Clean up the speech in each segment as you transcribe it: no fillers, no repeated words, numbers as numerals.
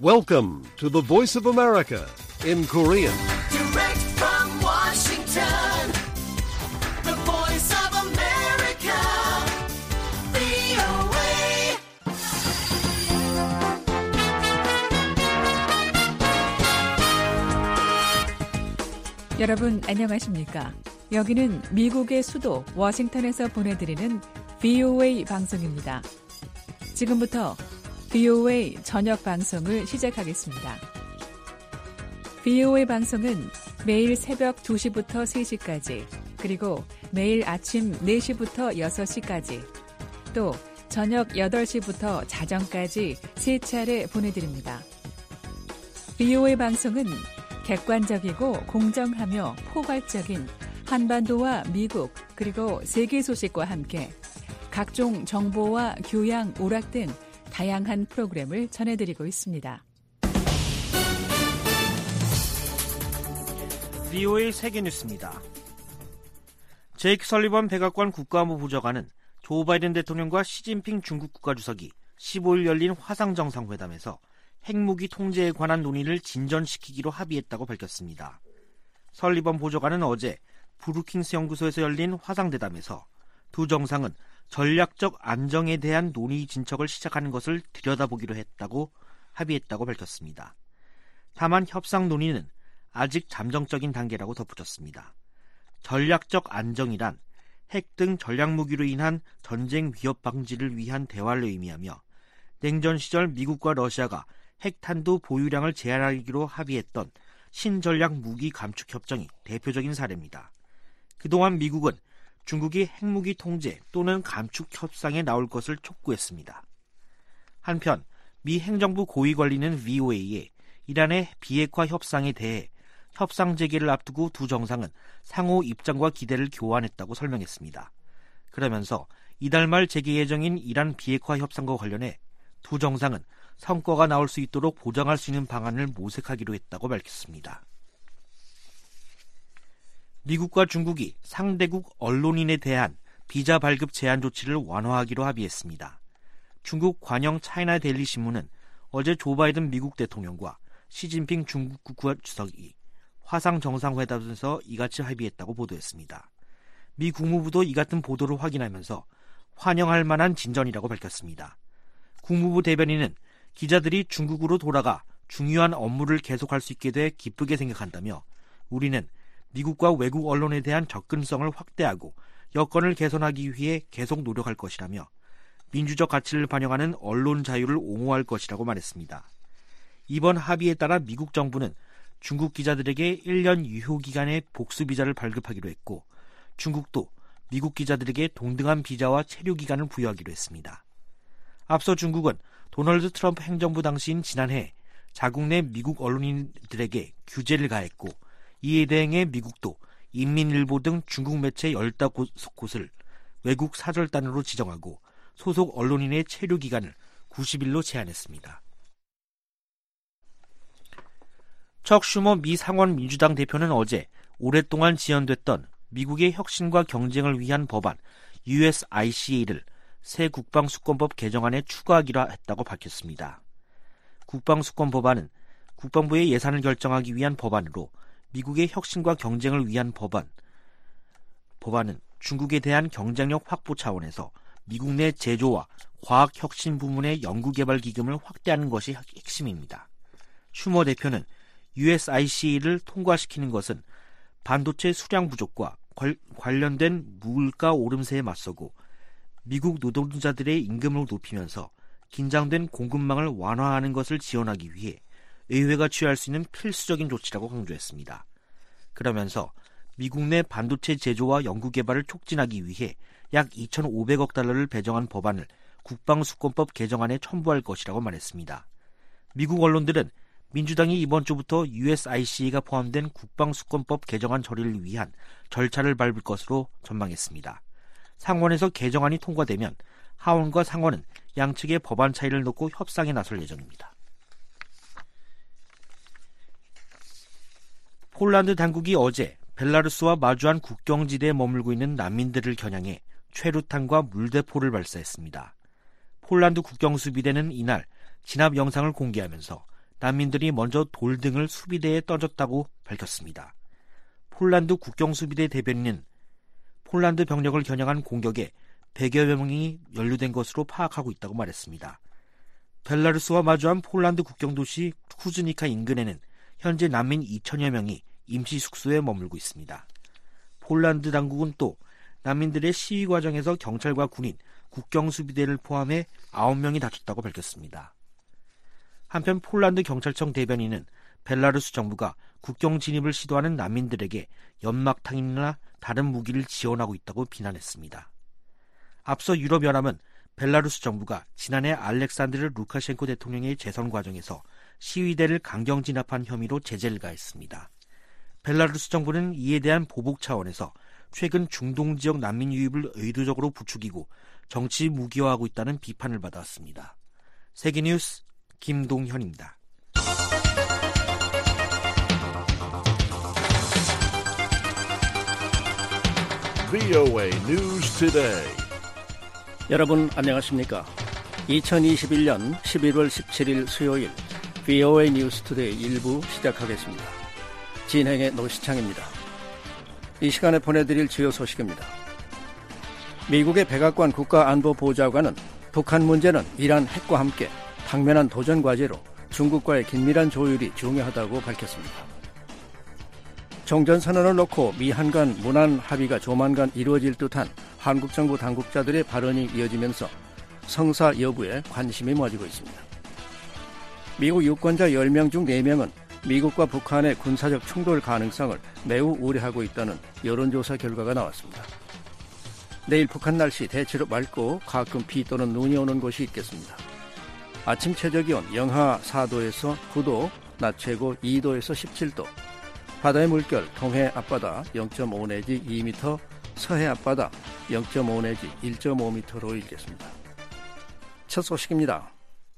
Welcome to the Voice of America in Korean. Direct from Washington, the Voice of America, VOA. 여러분 안녕하십니까? 여기는 미국의 수도 워싱턴에서 보내드리는 VOA 방송입니다. 지금부터 VOA 저녁 방송을 시작하겠습니다. VOA 방송은 매일 새벽 2시부터 3시까지, 그리고 매일 아침 4시부터 6시까지, 또 저녁 8시부터 자정까지 3차례 보내드립니다. VOA 방송은 객관적이고 공정하며 포괄적인 한반도와 미국 그리고 세계 소식과 함께 각종 정보와 교양, 오락 등 다양한 프로그램을 전해드리고 있습니다. VOA 세계뉴스입니다. 제이크 설리번 백악관 국가안보 보좌관은 조 바이든 대통령과 시진핑 중국 국가주석이 15일 열린 화상정상회담에서 핵무기 통제에 관한 논의를 진전시키기로 합의했다고 밝혔습니다. 설리번 보좌관은 어제 브루킹스 연구소에서 열린 화상대담에서 두 정상은 전략적 안정에 대한 논의 진척을 시작하는 것을 들여다보기로 했다고 합의했다고 밝혔습니다. 다만 협상 논의는 아직 잠정적인 단계라고 덧붙였습니다. 전략적 안정이란 핵 등 전략무기로 인한 전쟁 위협 방지를 위한 대화를 의미하며 냉전 시절 미국과 러시아가 핵탄두 보유량을 제한하기로 합의했던 신전략 무기 감축 협정이 대표적인 사례입니다. 그동안 미국은 중국이 핵무기 통제 또는 감축 협상에 나올 것을 촉구했습니다. 한편 미 행정부 고위 관리는 VOA에 이란의 비핵화 협상에 대해 협상 재개를 앞두고 두 정상은 상호 입장과 기대를 교환했다고 설명했습니다. 그러면서 이달 말 재개 예정인 이란 비핵화 협상과 관련해 두 정상은 성과가 나올 수 있도록 보장할 수 있는 방안을 모색하기로 했다고 밝혔습니다. 미국과 중국이 상대국 언론인에 대한 비자 발급 제한 조치를 완화하기로 합의했습니다. 중국 관영 차이나 데일리 신문은 어제 조 바이든 미국 대통령과 시진핑 중국 국가주석이 화상 정상회담에서 이같이 합의했다고 보도했습니다. 미 국무부도 이 같은 보도를 확인하면서 환영할 만한 진전이라고 밝혔습니다. 국무부 대변인은 기자들이 중국으로 돌아가 중요한 업무를 계속할 수 있게 돼 기쁘게 생각한다며 우리는 미국과 외국 언론에 대한 접근성을 확대하고 여건을 개선하기 위해 계속 노력할 것이라며 민주적 가치를 반영하는 언론 자유를 옹호할 것이라고 말했습니다. 이번 합의에 따라 미국 정부는 중국 기자들에게 1년 유효기간의 복수비자를 발급하기로 했고 중국도 미국 기자들에게 동등한 비자와 체류기간을 부여하기로 했습니다. 앞서 중국은 도널드 트럼프 행정부 당시인 지난해 자국 내 미국 언론인들에게 규제를 가했고 이에 대응해 미국도 인민일보 등 중국 매체 15곳을 외국 사절단으로 지정하고 소속 언론인의 체류 기간을 90일로 제한했습니다. 척 슈머 미 상원 민주당 대표는 어제 오랫동안 지연됐던 미국의 혁신과 경쟁을 위한 법안 USICA를 새 국방수권법 개정안에 추가하기로 했다고 밝혔습니다. 국방수권 법안은 국방부의 예산을 결정하기 위한 법안으로 미국의 혁신과 경쟁을 위한 법안은 중국에 대한 경쟁력 확보 차원에서 미국 내 제조와 과학혁신 부문의 연구개발 기금을 확대하는 것이 핵심입니다. 슈머 대표는 USICA를 통과시키는 것은 반도체 수량 부족과 관련된 물가 오름세에 맞서고 미국 노동자들의 임금을 높이면서 긴장된 공급망을 완화하는 것을 지원하기 위해 의회가 취할 수 있는 필수적인 조치라고 강조했습니다. 그러면서 미국 내 반도체 제조와 연구개발을 촉진하기 위해 약 2,500억 달러를 배정한 법안을 국방수권법 개정안에 첨부할 것이라고 말했습니다. 미국 언론들은 민주당이 이번 주부터 USICA가 포함된 국방수권법 개정안 처리를 위한 절차를 밟을 것으로 전망했습니다. 상원에서 개정안이 통과되면 하원과 상원은 양측의 법안 차이를 놓고 협상에 나설 예정입니다. 폴란드 당국이 어제 벨라루스와 마주한 국경지대에 머물고 있는 난민들을 겨냥해 최루탄과 물대포를 발사했습니다. 폴란드 국경수비대는 이날 진압 영상을 공개하면서 난민들이 먼저 돌 등을 수비대에 던졌다고 밝혔습니다. 폴란드 국경수비대 대변인은 폴란드 병력을 겨냥한 공격에 100여 명이 연루된 것으로 파악하고 있다고 말했습니다. 벨라루스와 마주한 폴란드 국경도시 쿠즈니카 인근에는 현재 난민 2천여 명이 임시 숙소에 머물고 있습니다. 폴란드 당국은 또 난민들의 시위 과정에서 경찰과 군인, 국경수비대를 포함해 9명이 다쳤다고 밝혔습니다. 한편 폴란드 경찰청 대변인은 벨라루스 정부가 국경 진입을 시도하는 난민들에게 연막탄이나 다른 무기를 지원하고 있다고 비난했습니다. 앞서 유럽연합은 벨라루스 정부가 지난해 알렉산드르 루카셴코 대통령의 재선 과정에서 시위대를 강경 진압한 혐의로 제재를 가했습니다. 벨라루스 정부는 이에 대한 보복 차원에서 최근 중동 지역 난민 유입을 의도적으로 부추기고 정치 무기화하고 있다는 비판을 받아왔습니다. 세계뉴스 김동현입니다. VOA News Today. 여러분 안녕하십니까? 2021년 11월 17일 수요일 VOA 뉴스 투데이 1부 시작하겠습니다. 진행의 노시창입니다. 이 시간에 보내드릴 주요 소식입니다. 미국의 백악관 국가안보보좌관은 북한 문제는 이란 핵과 함께 당면한 도전 과제로 중국과의 긴밀한 조율이 중요하다고 밝혔습니다. 종전선언을 놓고 미한 간 문안 합의가 조만간 이루어질 듯한 한국 정부 당국자들의 발언이 이어지면서 성사 여부에 관심이 모아지고 있습니다. 미국 유권자 10명 중 4명은 미국과 북한의 군사적 충돌 가능성을 매우 우려하고 있다는 여론조사 결과가 나왔습니다. 내일 북한 날씨 대체로 맑고 가끔 비 또는 눈이 오는 곳이 있겠습니다. 아침 최저기온 영하 4도에서 9도, 낮 최고 2도에서 17도, 바다의 물결 동해 앞바다 0.5 내지 2m, 서해 앞바다 0.5 내지 1.5m로 일겠습니다. 첫 소식입니다.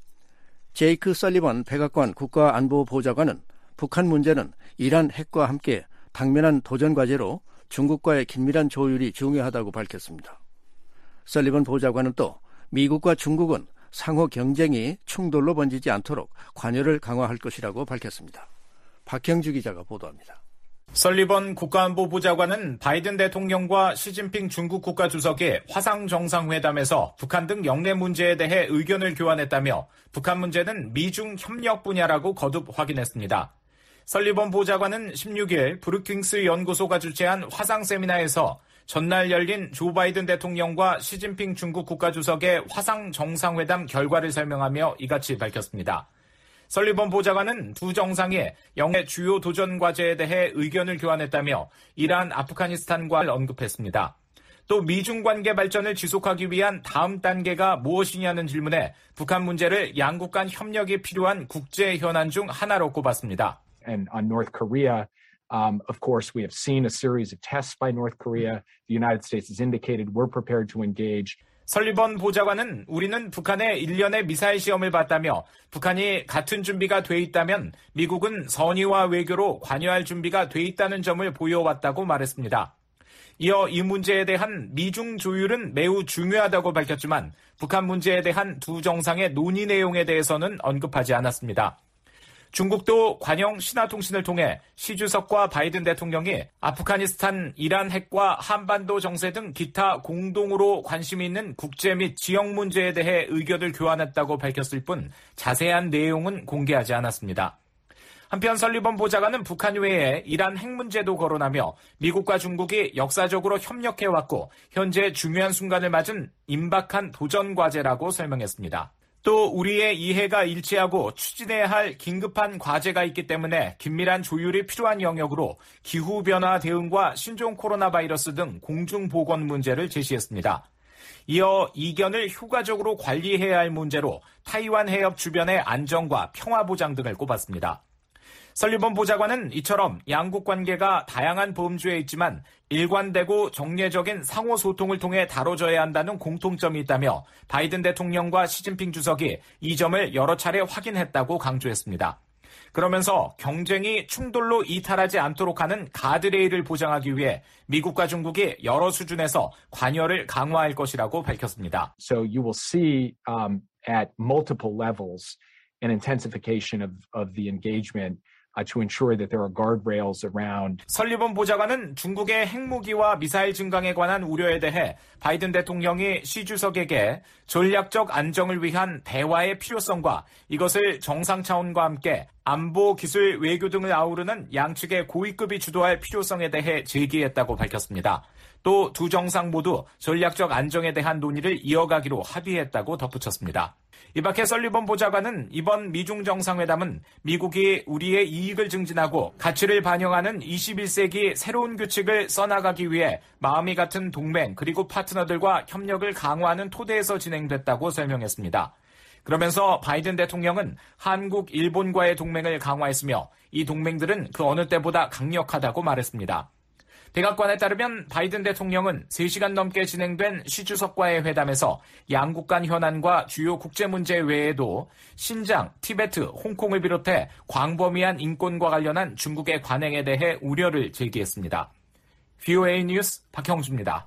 제이크 설리번 백악관 국가안보보좌관은 북한 문제는 이란 핵과 함께 당면한 도전 과제로 중국과의 긴밀한 조율이 중요하다고 밝혔습니다. 설리번 보좌관은 또 미국과 중국은 상호 경쟁이 충돌로 번지지 않도록 관여를 강화할 것이라고 밝혔습니다. 박형주 기자가 보도합니다. 설리번 국가안보보좌관은 바이든 대통령과 시진핑 중국 국가주석이 화상정상회담에서 북한 등 영내 문제에 대해 의견을 교환했다며 북한 문제는 미중 협력 분야라고 거듭 확인했습니다. 설리번 보좌관은 16일 브루킹스 연구소가 주최한 화상 세미나에서 전날 열린 조 바이든 대통령과 시진핑 중국 국가주석의 화상정상회담 결과를 설명하며 이같이 밝혔습니다. 설리번 보좌관은 두 정상이 영내 주요 도전 과제에 대해 의견을 교환했다며 이란, 아프가니스탄과 언급했습니다. 또 미중 관계 발전을 지속하기 위한 다음 단계가 무엇이냐는 질문에 북한 문제를 양국 간 협력이 필요한 국제 현안 중 하나로 꼽았습니다. And on North Korea, of course, we have seen a series of tests by North Korea. The United States has indicated we're prepared to engage. 설리번 보좌관은 우리는 북한의 일련의 미사일 시험을 봤다며 북한이 같은 준비가 돼 있다면 미국은 선의와 외교로 관여할 준비가 돼 있다는 점을 보여왔다고 말했습니다. 이어 이 문제에 대한 미중 조율은 매우 중요하다고 밝혔지만 북한 문제에 대한 두 정상의 논의 내용에 대해서는 언급하지 않았습니다. 중국도 관영 신화통신을 통해 시 주석과 바이든 대통령이 아프가니스탄, 이란 핵과 한반도 정세 등 기타 공동으로 관심이 있는 국제 및 지역 문제에 대해 의견을 교환했다고 밝혔을 뿐 자세한 내용은 공개하지 않았습니다. 한편 설리번 보좌관은 북한 외에 이란 핵 문제도 거론하며 미국과 중국이 역사적으로 협력해왔고 현재 중요한 순간을 맞은 임박한 도전 과제라고 설명했습니다. 또 우리의 이해가 일치하고 추진해야 할 긴급한 과제가 있기 때문에 긴밀한 조율이 필요한 영역으로 기후변화 대응과 신종 코로나 바이러스 등 공중보건 문제를 제시했습니다. 이어 이견을 효과적으로 관리해야 할 문제로 타이완 해협 주변의 안정과 평화 보장 등을 꼽았습니다. 설리번 보좌관은 이처럼 양국 관계가 다양한 범주에 있지만 일관되고 정례적인 상호소통을 통해 다뤄져야 한다는 공통점이 있다며 바이든 대통령과 시진핑 주석이 이 점을 여러 차례 확인했다고 강조했습니다. 그러면서 경쟁이 충돌로 이탈하지 않도록 하는 가드레일을 보장하기 위해 미국과 중국이 여러 수준에서 관여를 강화할 것이라고 밝혔습니다. So you will see at multiple levels an intensification of the engagement to ensure that there are guardrails around. 설리번 보좌관은 중국의 핵무기와 미사일 증강에 관한 우려에 대해 바이든 대통령이 시 주석에게 전략적 안정을 위한 대화의 필요성과 이것을 정상 차원과 함께 안보, 기술, 외교 등을 아우르는 양측의 고위급이 주도할 필요성에 대해 제기했다고 밝혔습니다. 또 두 정상 모두 전략적 안정에 대한 논의를 이어가기로 합의했다고 덧붙였습니다. 이 밖에 설리번 보좌관은 이번 미중 정상회담은 미국이 우리의 이익을 증진하고 가치를 반영하는 21세기 새로운 규칙을 써나가기 위해 마음이 같은 동맹 그리고 파트너들과 협력을 강화하는 토대에서 진행됐다고 설명했습니다. 그러면서 바이든 대통령은 한국, 일본과의 동맹을 강화했으며 이 동맹들은 그 어느 때보다 강력하다고 말했습니다. 백악관에 따르면 바이든 대통령은 3시간 넘게 진행된 시 주석과의 회담에서 양국 간 현안과 주요 국제 문제 외에도 신장, 티베트, 홍콩을 비롯해 광범위한 인권과 관련한 중국의 관행에 대해 우려를 제기했습니다. VOA 뉴스 박형주입니다.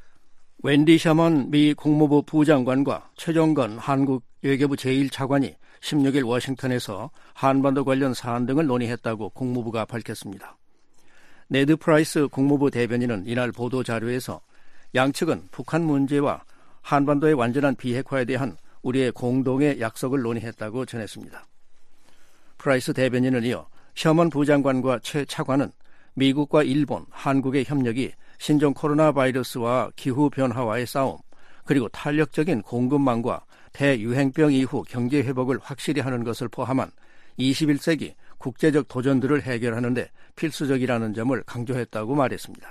웬디 셔먼 미 국무부 부장관과 최종건 한국 외교부 제1차관이 16일 워싱턴에서 한반도 관련 사안 등을 논의했다고 국무부가 밝혔습니다. 네드 프라이스 국무부 대변인은 이날 보도자료에서 양측은 북한 문제와 한반도의 완전한 비핵화에 대한 우리의 공동의 약속을 논의했다고 전했습니다. 프라이스 대변인은 이어 셔먼 부장관과 최 차관은 미국과 일본, 한국의 협력이 신종 코로나 바이러스와 기후변화와의 싸움, 그리고 탄력적인 공급망과 대유행병 이후 경제 회복을 확실히 하는 것을 포함한 21세기 국제적 도전들을 해결하는 데 필수적이라는 점을 강조했다고 말했습니다.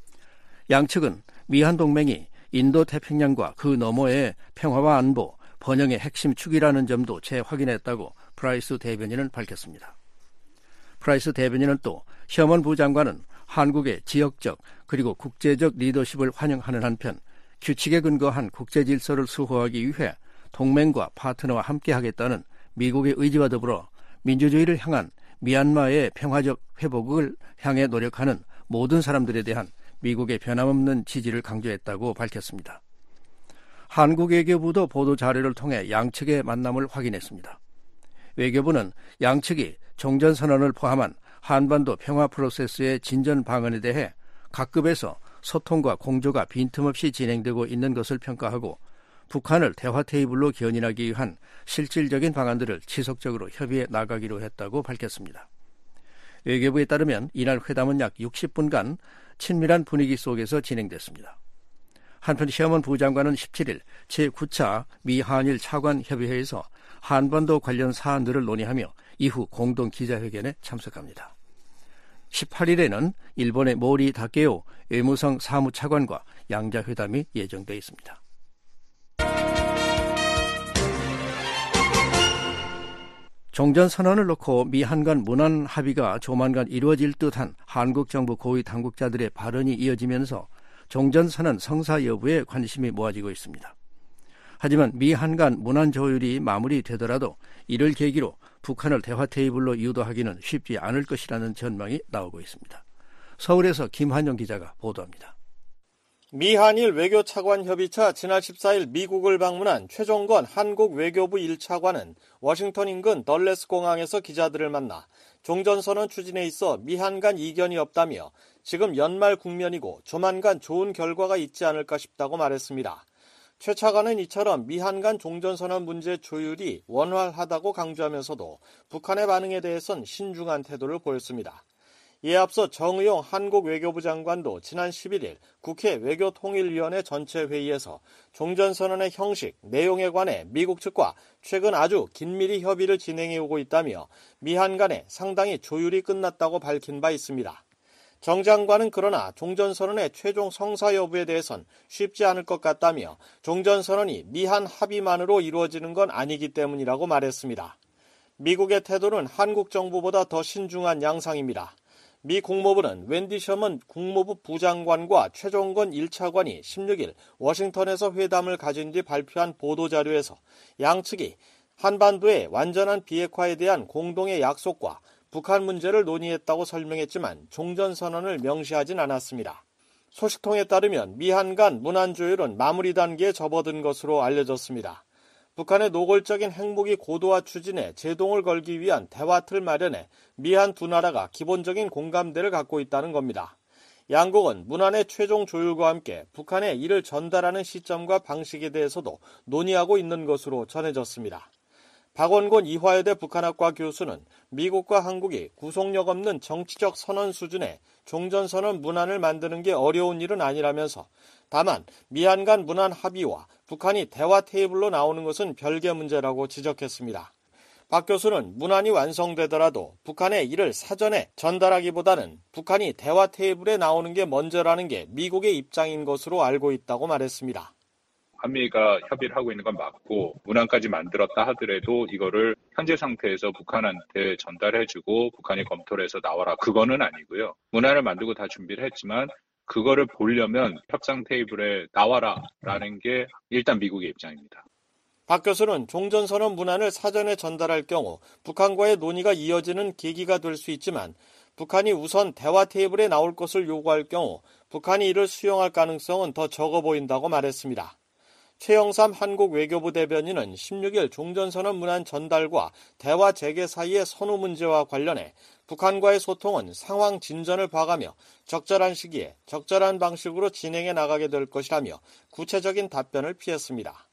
양측은 미한 동맹이 인도태평양과 그 너머의 평화와 안보, 번영의 핵심 축이라는 점도 재확인했다고 프라이스 대변인은 밝혔습니다. 프라이스 대변인은 또 셔먼 부장관은 한국의 지역적 그리고 국제적 리더십을 환영하는 한편 규칙에 근거한 국제 질서를 수호하기 위해 동맹과 파트너와 함께하겠다는 미국의 의지와 더불어 민주주의를 향한 미얀마의 평화적 회복을 향해 노력하는 모든 사람들에 대한 미국의 변함없는 지지를 강조했다고 밝혔습니다. 한국 외교부도 보도 자료를 통해 양측의 만남을 확인했습니다. 외교부는 양측이 종전선언을 포함한 한반도 평화 프로세스의 진전 방안에 대해 각급에서 소통과 공조가 빈틈없이 진행되고 있는 것을 평가하고 북한을 대화 테이블로 견인하기 위한 실질적인 방안들을 지속적으로 협의해 나가기로 했다고 밝혔습니다. 외교부에 따르면 이날 회담은 약 60분간 친밀한 분위기 속에서 진행됐습니다. 한편 셔먼 부장관은 17일 제9차 미한일 차관협의회에서 한반도 관련 사안들을 논의하며 이후 공동 기자회견에 참석합니다. 18일에는 일본의 모리 다케오 외무성 사무차관과 양자회담이 예정돼 있습니다. 종전선언을 놓고 미한 간 무난 합의가 조만간 이루어질 듯한 한국 정부 고위 당국자들의 발언이 이어지면서 종전선언 성사 여부에 관심이 모아지고 있습니다. 하지만 미한 간 문안 조율이 마무리되더라도 이를 계기로 북한을 대화 테이블로 유도하기는 쉽지 않을 것이라는 전망이 나오고 있습니다. 서울에서 김한영 기자가 보도합니다. 미한일 외교차관 협의차 지난 14일 미국을 방문한 최종건 한국 외교부 1차관은 워싱턴 인근 덜레스 공항에서 기자들을 만나 종전선언 추진에 있어 미한 간 이견이 없다며 지금 연말 국면이고 조만간 좋은 결과가 있지 않을까 싶다고 말했습니다. 최 차관은 이처럼 미한 간 종전선언 문제 조율이 원활하다고 강조하면서도 북한의 반응에 대해선 신중한 태도를 보였습니다. 이에 앞서 정의용 한국 외교부 장관도 지난 11일 국회 외교통일위원회 전체 회의에서 종전선언의 형식, 내용에 관해 미국 측과 최근 아주 긴밀히 협의를 진행해 오고 있다며 미한 간에 상당히 조율이 끝났다고 밝힌 바 있습니다. 정 장관은 그러나 종전선언의 최종 성사 여부에 대해선 쉽지 않을 것 같다며 종전선언이 미한 합의만으로 이루어지는 건 아니기 때문이라고 말했습니다. 미국의 태도는 한국 정부보다 더 신중한 양상입니다. 미 국무부는 웬디 셔먼 국무부 부장관과 최종건 1차관이 16일 워싱턴에서 회담을 가진 뒤 발표한 보도자료에서 양측이 한반도의 완전한 비핵화에 대한 공동의 약속과 북한 문제를 논의했다고 설명했지만 종전선언을 명시하진 않았습니다. 소식통에 따르면 미한 간 문안 조율은 마무리 단계에 접어든 것으로 알려졌습니다. 북한의 노골적인 핵무기 고도화 추진에 제동을 걸기 위한 대화틀 마련에 미한 두 나라가 기본적인 공감대를 갖고 있다는 겁니다. 양국은 문안의 최종 조율과 함께 북한에 이를 전달하는 시점과 방식에 대해서도 논의하고 있는 것으로 전해졌습니다. 박원곤 이화여대 북한학과 교수는 미국과 한국이 구속력 없는 정치적 선언 수준의 종전선언 문안을 만드는 게 어려운 일은 아니라면서 다만 미한 간 문안 합의와 북한이 대화 테이블로 나오는 것은 별개 문제라고 지적했습니다. 박 교수는 문안이 완성되더라도 북한에 이를 사전에 전달하기보다는 북한이 대화 테이블에 나오는 게 먼저라는 게 미국의 입장인 것으로 알고 있다고 말했습니다. 한미가 협의를 하고 있는 건 맞고 문안까지 만들었다 하더라도 이거를 현재 상태에서 북한한테 전달해주고 북한이 검토를 해서 나와라. 그거는 아니고요. 문안을 만들고 다 준비를 했지만 그거를 보려면 협상 테이블에 나와라라는 게 일단 미국의 입장입니다. 박 교수는 종전선언 문안을 사전에 전달할 경우 북한과의 논의가 이어지는 계기가 될 수 있지만 북한이 우선 대화 테이블에 나올 것을 요구할 경우 북한이 이를 수용할 가능성은 더 적어 보인다고 말했습니다. 최영삼 한국 외교부 대변인은 16일 종전선언 문안 전달과 대화 재개 사이의 선후 문제와 관련해 북한과의 소통은 상황 진전을 봐가며 적절한 시기에 적절한 방식으로 진행해 나가게 될 것이라며 구체적인 답변을 피했습니다.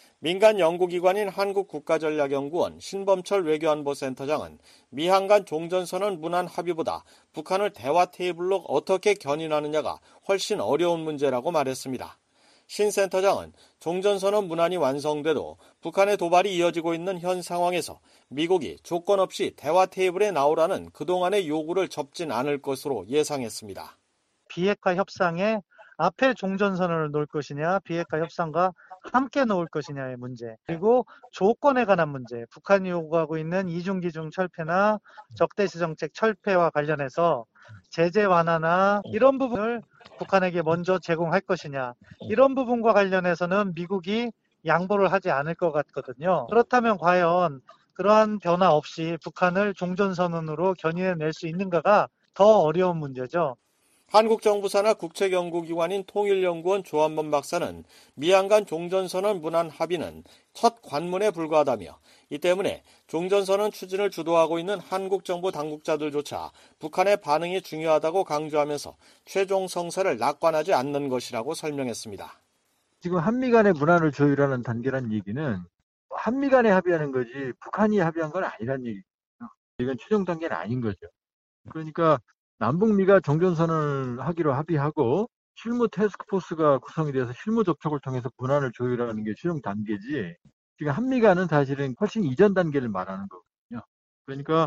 민간 연구기관인 한국국가전략연구원 신범철 외교안보센터장은 미한 간 종전선언 문안 합의보다 북한을 대화 테이블로 어떻게 견인하느냐가 훨씬 어려운 문제라고 말했습니다. 신 센터장은 종전선언 문안이 완성돼도 북한의 도발이 이어지고 있는 현 상황에서 미국이 조건 없이 대화 테이블에 나오라는 그동안의 요구를 접진 않을 것으로 예상했습니다. 비핵화 협상에 앞에 종전선언을 놓을 것이냐, 비핵화 협상과 함께 놓을 것이냐의 문제, 그리고 조건에 관한 문제, 북한이 요구하고 있는 이중기중 철폐나 적대시 정책 철폐와 관련해서 제재 완화나 이런 부분을 북한에게 먼저 제공할 것이냐, 이런 부분과 관련해서는 미국이 양보를 하지 않을 것 같거든요. 그렇다면 과연 그러한 변화 없이 북한을 종전선언으로 견인해낼 수 있는가가 더 어려운 문제죠. 한국 정부 산하 국책연구기관인 통일연구원 조한범 박사는 미한 간 종전선언 문안 합의는 첫 관문에 불과하다며 이 때문에 종전선언 추진을 주도하고 있는 한국 정부 당국자들조차 북한의 반응이 중요하다고 강조하면서 최종 성사를 낙관하지 않는 것이라고 설명했습니다. 지금 한미 간의 문안을 조율하는 단계란 얘기는 한미 간에 합의하는 거지 북한이 합의한 건 아니란 얘기죠. 이건 최종 단계는 아닌 거죠. 그러니까 남북미가 종전선언을 하기로 합의하고 실무 태스크포스가 구성이 돼서 실무 접촉을 통해서 문안을 조율하는 게 최종 단계지, 지금 한미 간은 사실은 훨씬 이전 단계를 말하는 거거든요. 그러니까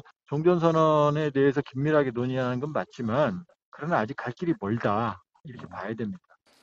종전선언에 대해서 긴밀하게 논의하는 건 맞지만 그러나 아직 갈 길이 멀다, 이렇게 봐야 됩니다.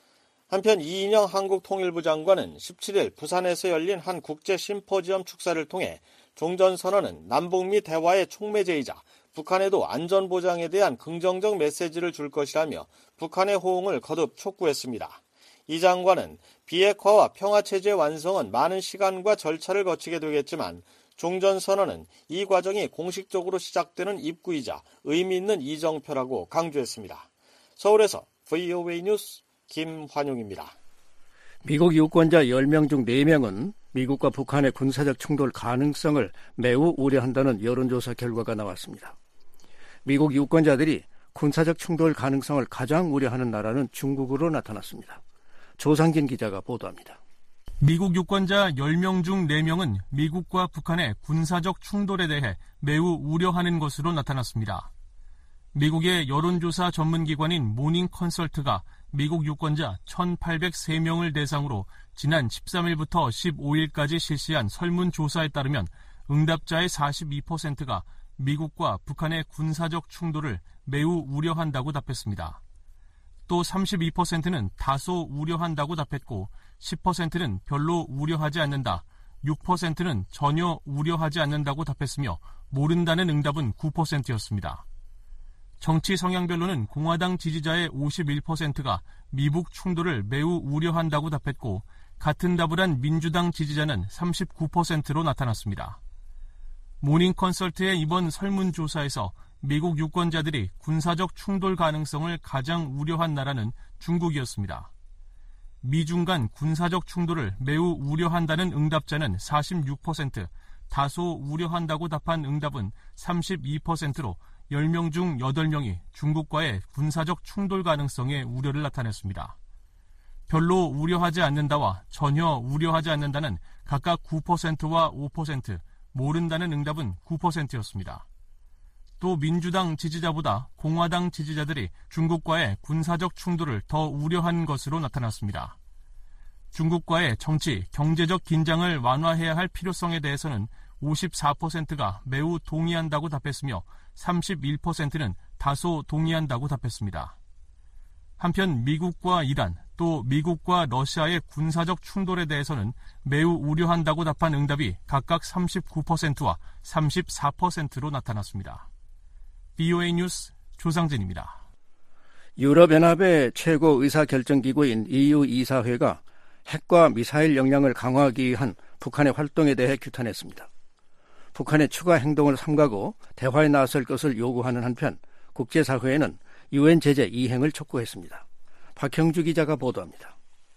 한편 이인영 한국통일부 장관은 17일 부산에서 열린 한 국제 심포지엄 축사를 통해 종전선언은 남북미 대화의 촉매제이자 북한에도 안전보장에 대한 긍정적 메시지를 줄 것이라며 북한의 호응을 거듭 촉구했습니다. 이 장관은 비핵화와 평화체제 완성은 많은 시간과 절차를 거치게 되겠지만 종전선언은 이 과정이 공식적으로 시작되는 입구이자 의미 있는 이정표라고 강조했습니다. 서울에서 VOA 뉴스 김환용입니다. 미국 유권자 10명 중 4명은 미국과 북한의 군사적 충돌 가능성을 매우 우려한다는 여론조사 결과가 나왔습니다. 미국 유권자들이 군사적 충돌 가능성을 가장 우려하는 나라는 중국으로 나타났습니다. 조상진 기자가 보도합니다. 미국 유권자 10명 중 4명은 미국과 북한의 군사적 충돌에 대해 매우 우려하는 것으로 나타났습니다. 미국의 여론조사 전문기관인 모닝 컨설트가 미국 유권자 1,803명을 대상으로 지난 13일부터 15일까지 실시한 설문조사에 따르면 응답자의 42%가 미국과 북한의 군사적 충돌을 매우 우려한다고 답했습니다. 또 32%는 다소 우려한다고 답했고 10%는 별로 우려하지 않는다, 6%는 전혀 우려하지 않는다고 답했으며 모른다는 응답은 9%였습니다. 정치 성향별로는 공화당 지지자의 51%가 미북 충돌을 매우 우려한다고 답했고 같은 답을 한 민주당 지지자는 39%로 나타났습니다. 모닝 컨설트의 이번 설문조사에서 미국 유권자들이 군사적 충돌 가능성을 가장 우려한 나라는 중국이었습니다. 미중 간 군사적 충돌을 매우 우려한다는 응답자는 46%, 다소 우려한다고 답한 응답은 32%로 10명 중 8명이 중국과의 군사적 충돌 가능성에 우려를 나타냈습니다. 별로 우려하지 않는다와 전혀 우려하지 않는다는 각각 9%와 5%, 모른다는 응답은 9%였습니다. 또 민주당 지지자보다 공화당 지지자들이 중국과의 군사적 충돌을 더 우려한 것으로 나타났습니다. 중국과의 정치, 경제적 긴장을 완화해야 할 필요성에 대해서는 54%가 매우 동의한다고 답했으며 31%는 다소 동의한다고 답했습니다. 한편 미국과 이란, 또 미국과 러시아의 군사적 충돌에 대해서는 매우 우려한다고 답한 응답이 각각 39%와 34%로 나타났습니다. BOA 뉴스 조상진입니다. 유럽연합의 최고 의사결정기구인 EU 이사회가 핵과 미사일 역량을 강화하기 위한 북한의 활동에 대해 규탄했습니다. 북한의 추가 행동을 삼가고 대화에 나설 것을 요구하는 한편 국제사회에는 UN 제재 이행을 촉구했습니다. 박형주 기자가 보도합니다.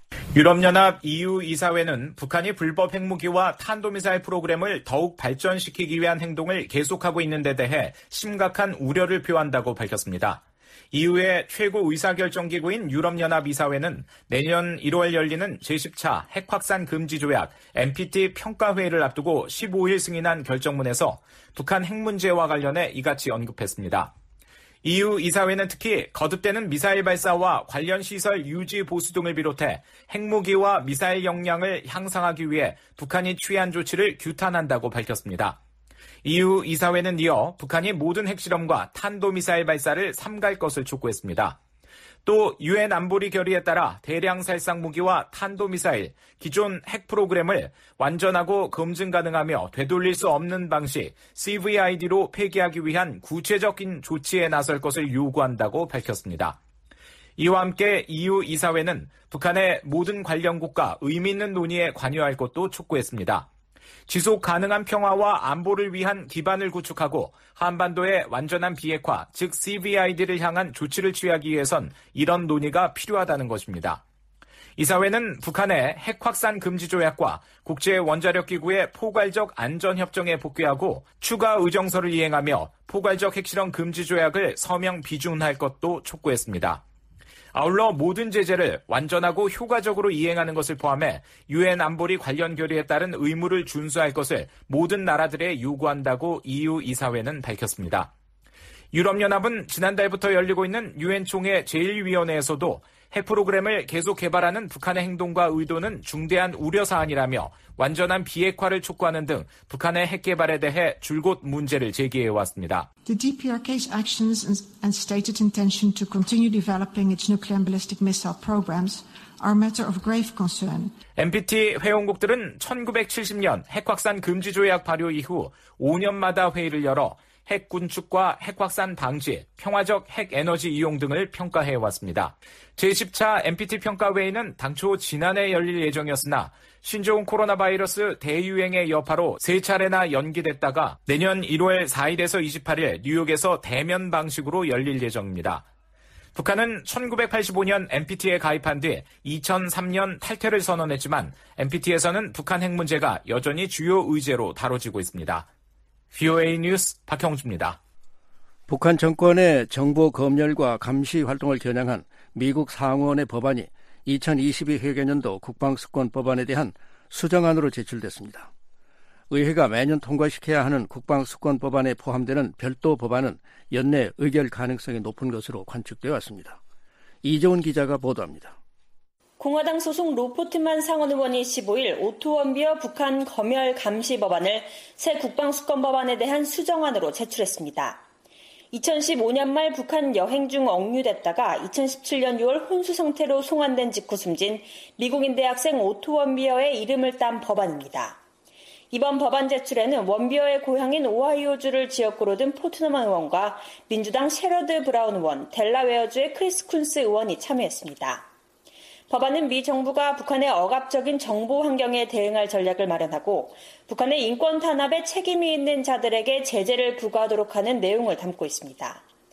유럽연합 EU 이사회는 북한이 불법 핵무기와 탄도미사일 프로그램을 더욱 발전시키기 위한 행동을 계속하고 있는 데 대해 심각한 우려를 표한다고 밝혔습니다. EU의 최고 의사결정기구인 유럽연합 이사회는 내년 1월 열리는 제10차 핵확산 금지 조약 NPT 평가회의를 앞두고 15일 승인한 결정문에서 북한 핵 문제와 관련해 이같이 언급했습니다. EU 이사회는 특히 거듭되는 미사일 발사와 관련 시설 유지 보수 등을 비롯해 핵무기와 미사일 역량을 향상하기 위해 북한이 취한 조치를 규탄한다고 밝혔습니다. EU 이사회는 이어 북한이 모든 핵실험과 탄도미사일 발사를 삼갈 것을 촉구했습니다. 또 UN 안보리 결의에 따라 대량 살상 무기와 탄도미사일, 기존 핵 프로그램을 완전하고 검증 가능하며 되돌릴 수 없는 방식 CVID로 폐기하기 위한 구체적인 조치에 나설 것을 요구한다고 밝혔습니다. 이와 함께 EU 이사회는 북한의 모든 관련 국가 의미 있는 논의에 관여할 것도 촉구했습니다. 지속 가능한 평화와 안보를 위한 기반을 구축하고 한반도의 완전한 비핵화, 즉 CVID를 향한 조치를 취하기 위해선 이런 논의가 필요하다는 것입니다. 이사회는 북한의 핵 확산 금지 조약과 국제원자력기구의 포괄적 안전협정에 복귀하고 추가 의정서를 이행하며 포괄적 핵실험 금지 조약을 서명 비준할 것도 촉구했습니다. 아울러 모든 제재를 완전하고 효과적으로 이행하는 것을 포함해 UN 안보리 관련 결의에 따른 의무를 준수할 것을 모든 나라들에 요구한다고 EU 이사회는 밝혔습니다. 유럽연합은 지난달부터 열리고 있는 UN 총회 제1위원회에서도 핵 프로그램을 계속 개발하는 북한의 행동과 의도는 중대한 우려사안이라며 완전한 비핵화를 촉구하는 등 북한의 핵 개발에 대해 줄곧 문제를 제기해왔습니다. The DPRK's actions and stated intention to continue developing its nuclear and ballistic missile programs are a matter of grave concern. NPT 회원국들은 1970년 핵 확산 금지 조약 발효 이후 5년마다 회의를 열어 핵 군축과 핵 확산 방지, 평화적 핵 에너지 이용 등을 평가해왔습니다. 제10차 NPT 평가회의는 당초 지난해 열릴 예정이었으나 신종 코로나 바이러스 대유행의 여파로 3차례나 연기됐다가 내년 1월 4일에서 28일 뉴욕에서 대면 방식으로 열릴 예정입니다. 북한은 1985년 NPT에 가입한 뒤 2003년 탈퇴를 선언했지만 NPT에서는 북한 핵 문제가 여전히 주요 의제로 다뤄지고 있습니다. BOA 뉴스 박형주입니다. 북한 정권의 정보 검열과 감시 활동을 겨냥한 미국 상원의 법안이 2022 회계년도 국방수권 법안에 대한 수정안으로 제출됐습니다. 의회가 매년 통과시켜야 하는 국방수권 법안에 포함되는 별도 법안은 연내 의결 가능성이 높은 것으로 관측되어 왔습니다. 이재훈 기자가 보도합니다. 공화당 소속 로포트만 상원 의원이 15일 오토원비어 북한 검열 감시 법안을 새 국방수권 법안에 대한 수정안으로 제출했습니다. 2015년 말 북한 여행 중 억류됐다가 2017년 6월 혼수 상태로 송환된 직후 숨진 미국인 대학생 오토원비어의 이름을 딴 법안입니다. 이번 법안 제출에는 원비어의 고향인 오하이오주를 지역구로 둔 포트너만 의원과 민주당 셰러드 브라운 의원, 델라웨어주의 크리스 쿤스 의원이 참여했습니다. 법안은 미 정부가 북한의 억압적인 정보 환경에 대응할 전략을 마련하고 북한의 인권 탄압에 책임이 있는 자들에게 제재를 부과하도록 하는 내용을 담고 있습니다.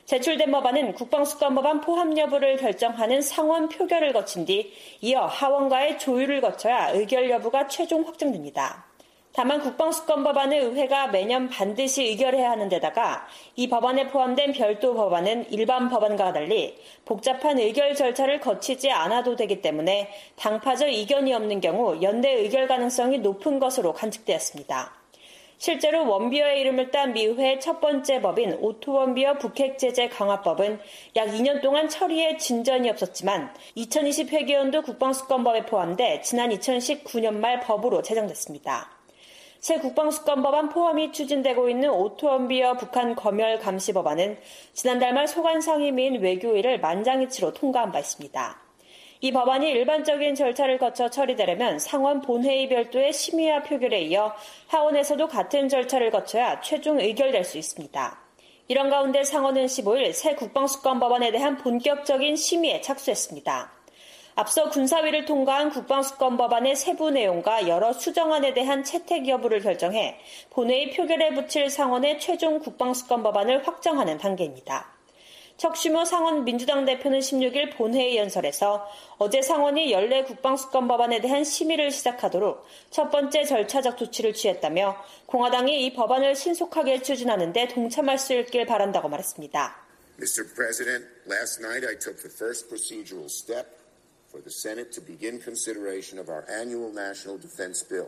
제출된 법안은 국방수권법안 포함 여부를 결정하는 상원 표결을 거친 뒤 이어 하원과의 조율을 거쳐야 의결 여부가 최종 확정됩니다. 다만 국방수권법안을 의회가 매년 반드시 의결해야 하는 데다가 이 법안에 포함된 별도 법안은 일반 법안과 달리 복잡한 의결 절차를 거치지 않아도 되기 때문에 당파적 이견이 없는 경우 연대 의결 가능성이 높은 것으로 관측되었습니다. 실제로 원비어의 이름을 딴 미의회의 첫 번째 법인 오토원비어 북핵제재 강화법은 약 2년 동안 처리에 진전이 없었지만 2020 회계연도 국방수권법에 포함돼 지난 2019년 말 법으로 제정됐습니다. 새 국방수권법안 포함이 추진되고 있는 오토원비어 북한 검열 감시 법안은 지난달 말 소관상임위인 외교위를 만장일치로 통과한 바 있습니다. 이 법안이 일반적인 절차를 거쳐 처리되려면 상원 본회의 별도의 심의와 표결에 이어 하원에서도 같은 절차를 거쳐야 최종 의결될 수 있습니다. 이런 가운데 상원은 15일 새 국방수권법안에 대한 본격적인 심의에 착수했습니다. 앞서 군사위를 통과한 국방수권법안의 세부 내용과 여러 수정안에 대한 채택 여부를 결정해 본회의 표결에 붙일 상원의 최종 국방수권법안을 확정하는 단계입니다. 척슈머 상원 민주당 대표는 16일 본회의 연설에서 어제 상원이 연례 국방수권법안에 대한 심의를 시작하도록 첫 번째 절차적 조치를 취했다며 공화당이 이 법안을 신속하게 추진하는 데 동참할 수 있길 바란다고 말했습니다. Mr. President, last night I took the first procedural step for the Senate to begin consideration of our annual national defense bill.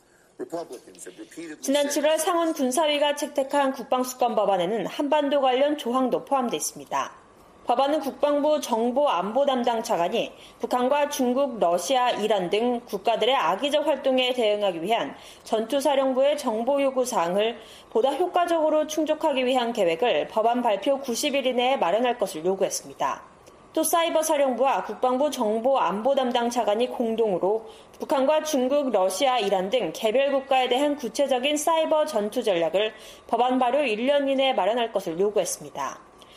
지난 7월 상원 군사위가 채택한 국방수권 법안에는 한반도 관련 조항도 포함되어 있습니다. 법안은 국방부 정보안보 담당 차관이 북한과 중국, 러시아, 이란 등 국가들의 악의적 활동에 대응하기 위한 전투사령부의 정보 요구 사항을 보다 효과적으로 충족하기 위한 계획을 법안 발표 90일 이내에 마련할 것을 요구했습니다. 또 사이버 사령부와 국방부 정보안보 담당 차관이 공동으로 북한과 중국, 러시아, 이란 등 개별 국가에 대한 구체적인 사이버 전투 전략을 법안 발효 1년 이내에 마련할 것을 요구했습니다.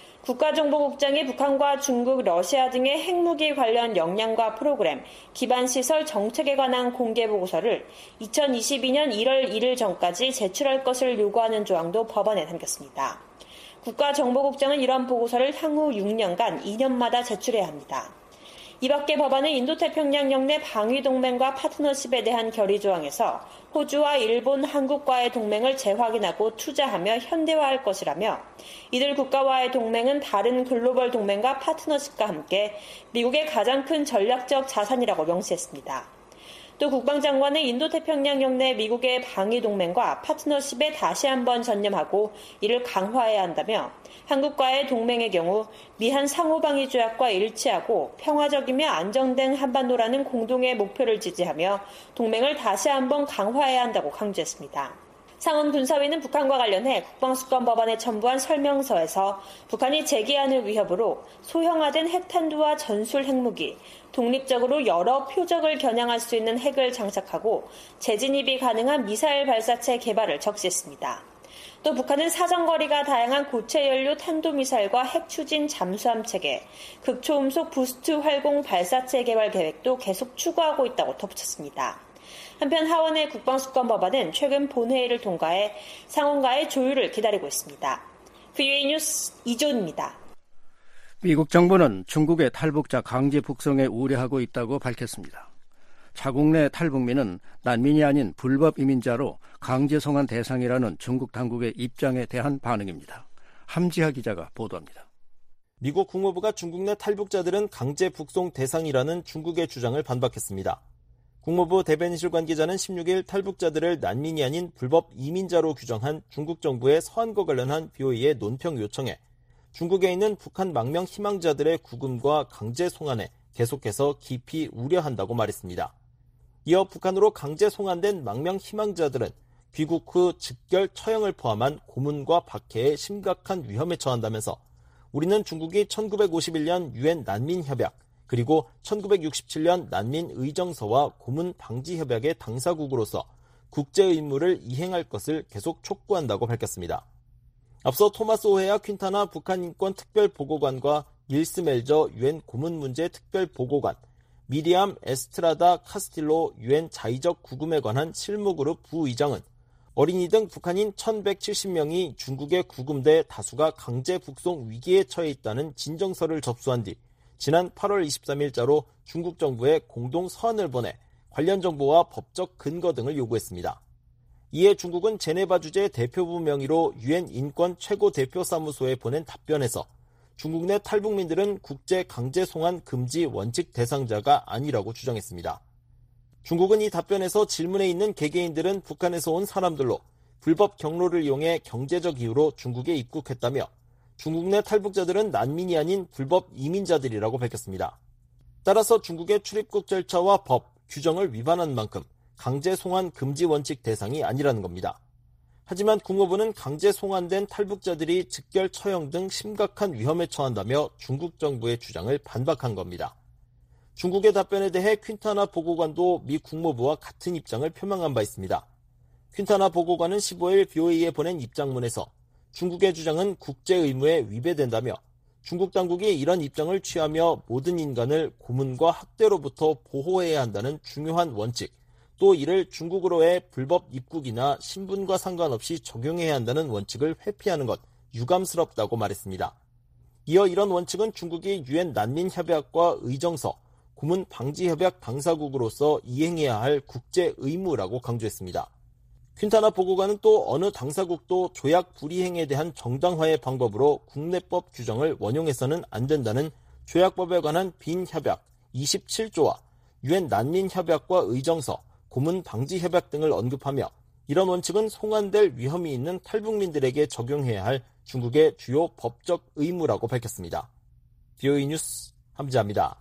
국가정보국장이 북한과 중국, 러시아 등의 핵무기 관련 역량과 프로그램, 기반시설 정책에 관한 공개보고서를 2022년 1월 1일 전까지 제출할 것을 요구하는 조항도 법안에 담겼습니다. 국가정보국장은 이런 보고서를 향후 6년간 2년마다 제출해야 합니다. 이 밖에 법안은 인도태평양 영내 방위동맹과 파트너십에 대한 결의 조항에서 호주와 일본, 한국과의 동맹을 재확인하고 투자하며 현대화할 것이라며 이들 국가와의 동맹은 다른 글로벌 동맹과 파트너십과 함께 미국의 가장 큰 전략적 자산이라고 명시했습니다. 또 국방장관은 인도태평양 영내 미국의 방위동맹과 파트너십에 다시 한번 전념하고 이를 강화해야 한다며 한국과의 동맹의 경우 미한 상호방위 조약과 일치하고 평화적이며 안정된 한반도라는 공동의 목표를 지지하며 동맹을 다시 한번 강화해야 한다고 강조했습니다. 상원 군사위는 북한과 관련해 국방수권 법안에 첨부한 설명서에서 북한이 제기하는 위협으로 소형화된 핵탄두와 전술 핵무기, 독립적으로 여러 표적을 겨냥할 수 있는 핵을 장착하고 재진입이 가능한 미사일 발사체 개발을 적시했습니다. 또 북한은 사정거리가 다양한 고체 연료 탄도미사일과 핵 추진 잠수함 체계, 극초음속 부스트 활공 발사체 개발 계획도 계속 추구하고 있다고 덧붙였습니다. 한편 하원의 국방수권 법안은 최근 본회의를 통과해 상원과의 조율을 기다리고 있습니다. VOA 뉴스 이조은입니다. 미국 정부는 중국의 탈북자 강제 북송에 우려하고 있다고 밝혔습니다. 자국 내 탈북민은 난민이 아닌 불법 이민자로 강제 송환 대상이라는 중국 당국의 입장에 대한 반응입니다. 함지하 기자가 보도합니다. 미국 국무부가 중국 내 탈북자들은 강제 북송 대상이라는 중국의 주장을 반박했습니다. 국무부 대변인실 관계자는 16일 탈북자들을 난민이 아닌 불법 이민자로 규정한 중국 정부의 서한과 관련한 BOE의 논평 요청에 중국에 있는 북한 망명 희망자들의 구금과 강제 송환에 계속해서 깊이 우려한다고 말했습니다. 이어 북한으로 강제 송환된 망명 희망자들은 귀국 후 즉결 처형을 포함한 고문과 박해에 심각한 위험에 처한다면서 우리는 중국이 1951년 유엔 난민협약 그리고 1967년 난민의정서와 고문 방지 협약의 당사국으로서 국제 의무를 이행할 것을 계속 촉구한다고 밝혔습니다. 앞서 토마스 오헤아 퀸타나 북한 인권 특별보고관과 일스 멜저 유엔 고문 문제 특별보고관, 미리암 에스트라다 카스틸로 유엔 자의적 구금에 관한 실무그룹 부의장은 어린이 등 북한인 1170명이 중국의 구금대 다수가 강제 북송 위기에 처해 있다는 진정서를 접수한 뒤 지난 8월 23일자로 중국 정부에 공동 서한을 보내 관련 정보와 법적 근거 등을 요구했습니다. 이에 중국은 제네바 주재 대표부 명의로 유엔 인권 최고 대표 사무소에 보낸 답변에서 중국 내 탈북민들은 국제 강제 송환 금지 원칙 대상자가 아니라고 주장했습니다. 중국은 이 답변에서 질문에 있는 개개인들은 북한에서 온 사람들로 불법 경로를 이용해 경제적 이유로 중국에 입국했다며 중국 내 탈북자들은 난민이 아닌 불법 이민자들이라고 밝혔습니다. 따라서 중국의 출입국 절차와 법, 규정을 위반한 만큼 강제 송환 금지 원칙 대상이 아니라는 겁니다. 하지만 국무부는 강제 송환된 탈북자들이 즉결 처형 등 심각한 위험에 처한다며 중국 정부의 주장을 반박한 겁니다. 중국의 답변에 대해 퀸타나 보고관도 미 국무부와 같은 입장을 표명한 바 있습니다. 퀸타나 보고관은 15일 BOA에 보낸 입장문에서 중국의 주장은 국제 의무에 위배된다며 중국 당국이 이런 입장을 취하며 모든 인간을 고문과 학대로부터 보호해야 한다는 중요한 원칙, 또 이를 중국으로의 불법 입국이나 신분과 상관없이 적용해야 한다는 원칙을 회피하는 것 유감스럽다고 말했습니다. 이어 이런 원칙은 중국이 유엔 난민협약과 의정서, 고문 방지협약 당사국으로서 이행해야 할 국제 의무라고 강조했습니다. 퀸타나 보고관은 또 어느 당사국도 조약 불이행에 대한 정당화의 방법으로 국내법 규정을 원용해서는 안 된다는 조약법에 관한 빈 협약 27조와 유엔 난민협약과 의정서, 고문 방지협약 등을 언급하며 이런 원칙은 송환될 위험이 있는 탈북민들에게 적용해야 할 중국의 주요 법적 의무라고 밝혔습니다. BOE 뉴스 함지아입니다.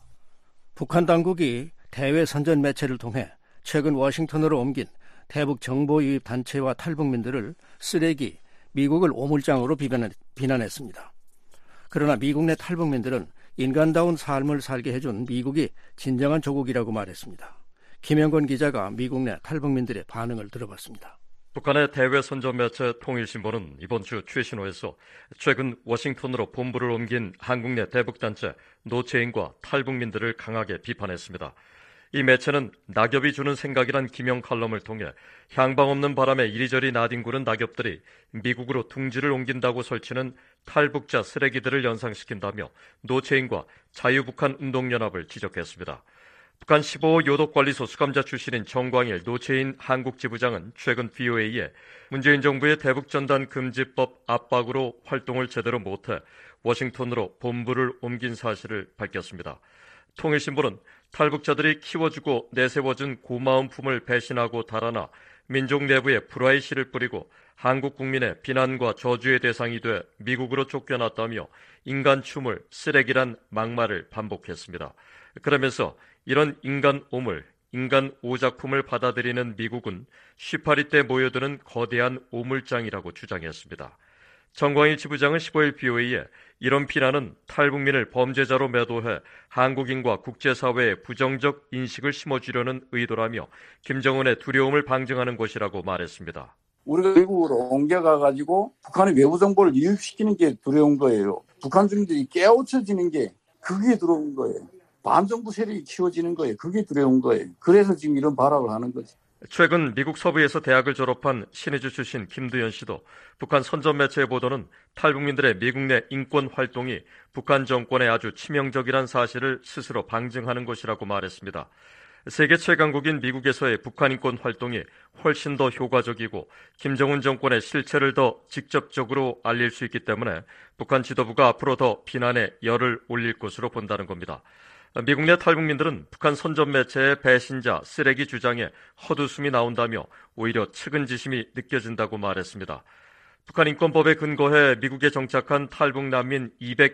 북한 당국이 대외 선전 매체를 통해 최근 워싱턴으로 옮긴 대북 정보 유입 단체와 탈북민들을 쓰레기, 미국을 오물장으로 비난했습니다. 그러나 미국 내 탈북민들은 인간다운 삶을 살게 해준 미국이 진정한 조국이라고 말했습니다. 김영건 기자가 미국 내 탈북민들의 반응을 들어봤습니다. 북한의 대외 선전 매체 통일신보는 이번 주 최신호에서 최근 워싱턴으로 본부를 옮긴 한국 내 대북단체 노체인과 탈북민들을 강하게 비판했습니다. 이 매체는 낙엽이 주는 생각이란 기명 칼럼을 통해 향방 없는 바람에 이리저리 나뒹구는 낙엽들이 미국으로 둥지를 옮긴다고 설치는 탈북자 쓰레기들을 연상시킨다며 노체인과 자유북한 운동연합을 지적했습니다. 북한 15호 요독관리소 수감자 출신인 정광일 노체인 한국지부장은 최근 BOA에 문재인 정부의 대북전단 금지법 압박으로 활동을 제대로 못해 워싱턴으로 본부를 옮긴 사실을 밝혔습니다. 통일신보는 탈북자들이 키워주고 내세워준 고마운 품을 배신하고 달아나 민족 내부에 불화의 씨를 뿌리고 한국 국민의 비난과 저주의 대상이 돼 미국으로 쫓겨났다며 인간 추물, 쓰레기란 막말을 반복했습니다. 그러면서 이런 인간 오물, 인간 오작품을 받아들이는 미국은 18일 때 모여드는 거대한 오물장이라고 주장했습니다. 정광일 지부장은 15일 BOA에 이런 비난은 탈북민을 범죄자로 매도해 한국인과 국제사회에 부정적 인식을 심어주려는 의도라며 김정은의 두려움을 방증하는 것이라고 말했습니다. 우리가 미국으로 옮겨가가지고 북한의 외부 정보를 유입시키는 게 두려운 거예요. 북한 주민들이 깨우쳐지는 게 그게 두려운 거예요. 반정부 세력이 키워지는 거예요. 그게 두려운 거예요. 그래서 지금 이런 발악을 하는 거지. 최근 미국 서부에서 대학을 졸업한 신의주 출신 김두현 씨도 북한 선전 매체의 보도는 탈북민들의 미국 내 인권 활동이 북한 정권에 아주 치명적이란 사실을 스스로 방증하는 것이라고 말했습니다. 세계 최강국인 미국에서의 북한 인권 활동이 훨씬 더 효과적이고 김정은 정권의 실체를 더 직접적으로 알릴 수 있기 때문에 북한 지도부가 앞으로 더 비난에 열을 올릴 것으로 본다는 겁니다. 미국 내 탈북민들은 북한 선전 매체의 배신자, 쓰레기 주장에 헛웃음이 나온다며 오히려 측은지심이 느껴진다고 말했습니다. 북한 인권법에 근거해 미국에 정착한 탈북 난민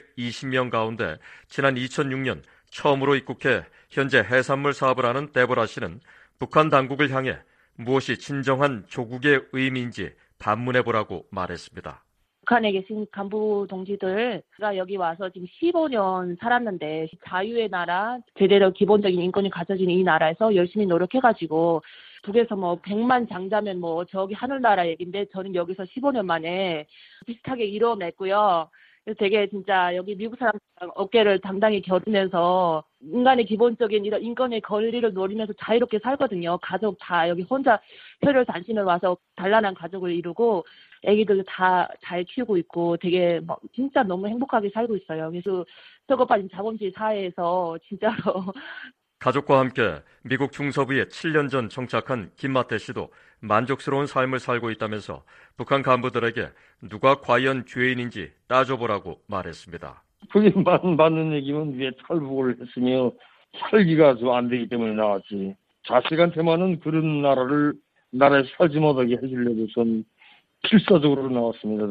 220명 가운데 지난 2006년 처음으로 입국해 현재 해산물 사업을 하는 데보라 씨는 북한 당국을 향해 무엇이 진정한 조국의 의미인지 반문해보라고 말했습니다. 북한에 계신 간부 동지들가 여기 와서 지금 15년 살았는데 자유의 나라, 제대로 기본적인 인권이 갖춰진 이 나라에서 열심히 노력해가지고 북에서 뭐 100만 장자면 뭐 저기 하늘나라 얘기인데 저는 여기서 15년 만에 비슷하게 이뤄냈고요. 그래서 되게 진짜 여기 미국 사람들랑 어깨를 당당히 겨루면서 인간의 기본적인 이런 인권의 권리를 노리면서 자유롭게 살거든요. 가족 다 여기 혼자 혈혈 단신을 와서 단란한 가족을 이루고 애기들 다 잘 키우고 있고 되게 진짜 너무 행복하게 살고 있어요. 그래서 썩어빠진 자본주의 사회에서 진짜로 가족과 함께 미국 중서부에 7년 전 정착한 김마태 씨도 만족스러운 삶을 살고 있다면서 북한 간부들에게 누가 과연 죄인인지 따져보라고 말했습니다. 그게 맞는 얘기면 왜 탈북을 했으며 살기가 좀 안 되기 때문에 나왔지. 자식한테만은 그런 나라에 살지 못하게 해주려고선 필사적으로 나왔습니다.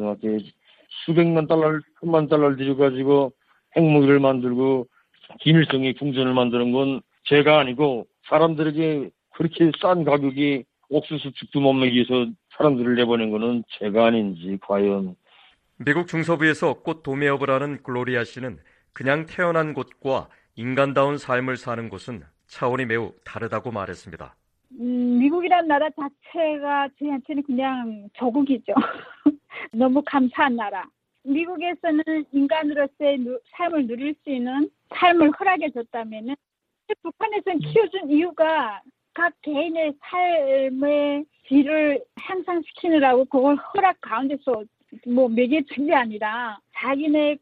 수백만 달러, 1,000만 달러를 들여가지고 핵무기를 만들고 김일성이 궁전을 만드는 건 죄가 아니고 사람들에게 그렇게 싼 가격에 옥수수죽도 못 먹여서 사람들을 내보낸 거는 죄가 아닌지 과연. 미국 중서부에서 꽃 도매업을 하는 글로리아 씨는 그냥 태어난 곳과 인간다운 삶을 사는 곳은 차원이 매우 다르다고 말했습니다. 미국이라는 나라 자체가 저희한테는 그냥 조국이죠. 너무 감사한 나라. 미국에서는 인간으로서의 삶을 누릴 수 있는 삶을 허락해줬다면은 북한에서는 키워준 이유가 각 개인의 삶의 질을 향상시키느라고 그걸 허락 가운데서 매개준 게 아니라 자기네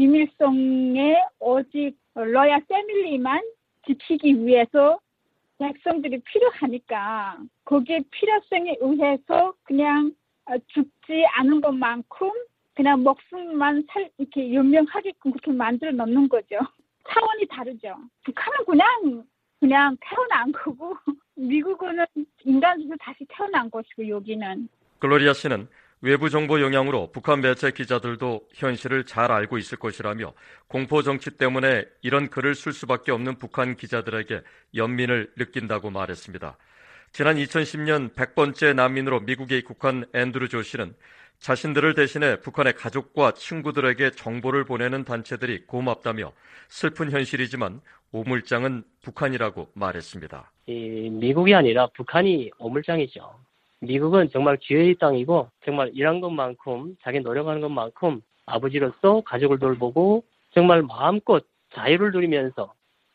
김일성의 오직 로얄 패밀리만 지키기 위해서 백성들이 필요하니까 거기에 필요성에 의해서 그냥 죽지 않은 것만큼 그냥 목숨만 이렇게 연명하게끔 그렇게 만들어 놓는 거죠. 차원이 다르죠. 북한은 그냥 태어난 거고 미국은 인간으로 다시 태어난 것이고 여기는. 글로리아 씨는 외부 정보 영향으로 북한 매체 기자들도 현실을 잘 알고 있을 것이라며 공포 정치 때문에 이런 글을 쓸 수밖에 없는 북한 기자들에게 연민을 느낀다고 말했습니다. 지난 2010년 100번째 난민으로 미국에 입국한 앤드루 조 씨는 자신들을 대신해 북한의 가족과 친구들에게 정보를 보내는 단체들이 고맙다며 슬픈 현실이지만 오물장은 북한이라고 말했습니다. 미국이 아니라 북한이 오물장이죠. 미국은 정말 기회의 땅이고 정말 일한 것만큼 자기 노력하는 것만큼 아버지로서 가족을 돌보고 정말 마음껏 자유를 누리면서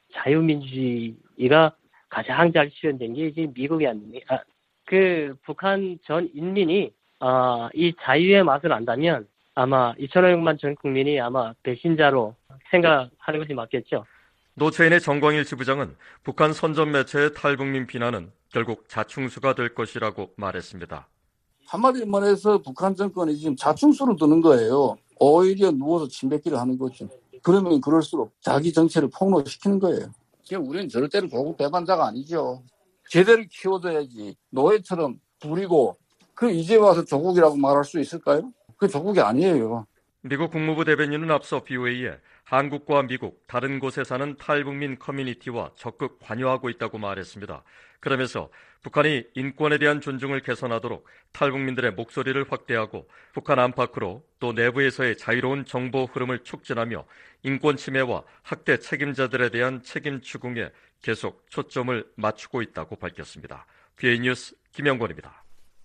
자유민주주의가 가장 잘 실현된 게 이제 미국이 아닙니까? 그 북한 전 인민이 이 자유의 맛을 안다면 아마 2,500만 전 국민이 아마 배신자로 생각하는 것이 맞겠죠. 노채인의 정광일 지부장은 북한 선전 매체의 탈북민 비난은 결국 자충수가 될 것이라고 말했습니다. 한마디로 말해서 북한 정권이 지금 자충수를 두는 거예요. 오히려 누워서 침뱉기를 하는 거죠. 그러면 그럴수록 자기 정체를 폭로시키는 거예요. 우리는 절대로 조국 배반자가 아니죠. 제대로 키워줘야지. 노예처럼 부리고 이제 와서 조국이라고 말할 수 있을까요? 그 조국이 아니에요. 미국 국무부 대변인은 앞서 BOA에 한국과 미국 다른 곳에 사는 탈북민 커뮤니티와 적극 관여하고 있다고 말했습니다. 그러면서 북한이 인권에 대한 존중을 개선하도록 탈북민들의 목소리를 확대하고 북한 안팎으로 또 내부에서의 자유로운 정보 흐름을 촉진하며 인권 침해와 학대 책임자들에 대한 책임 추궁에 계속 초점을 맞추고 있다고 밝혔습니다. BA 뉴스 김영권입니다.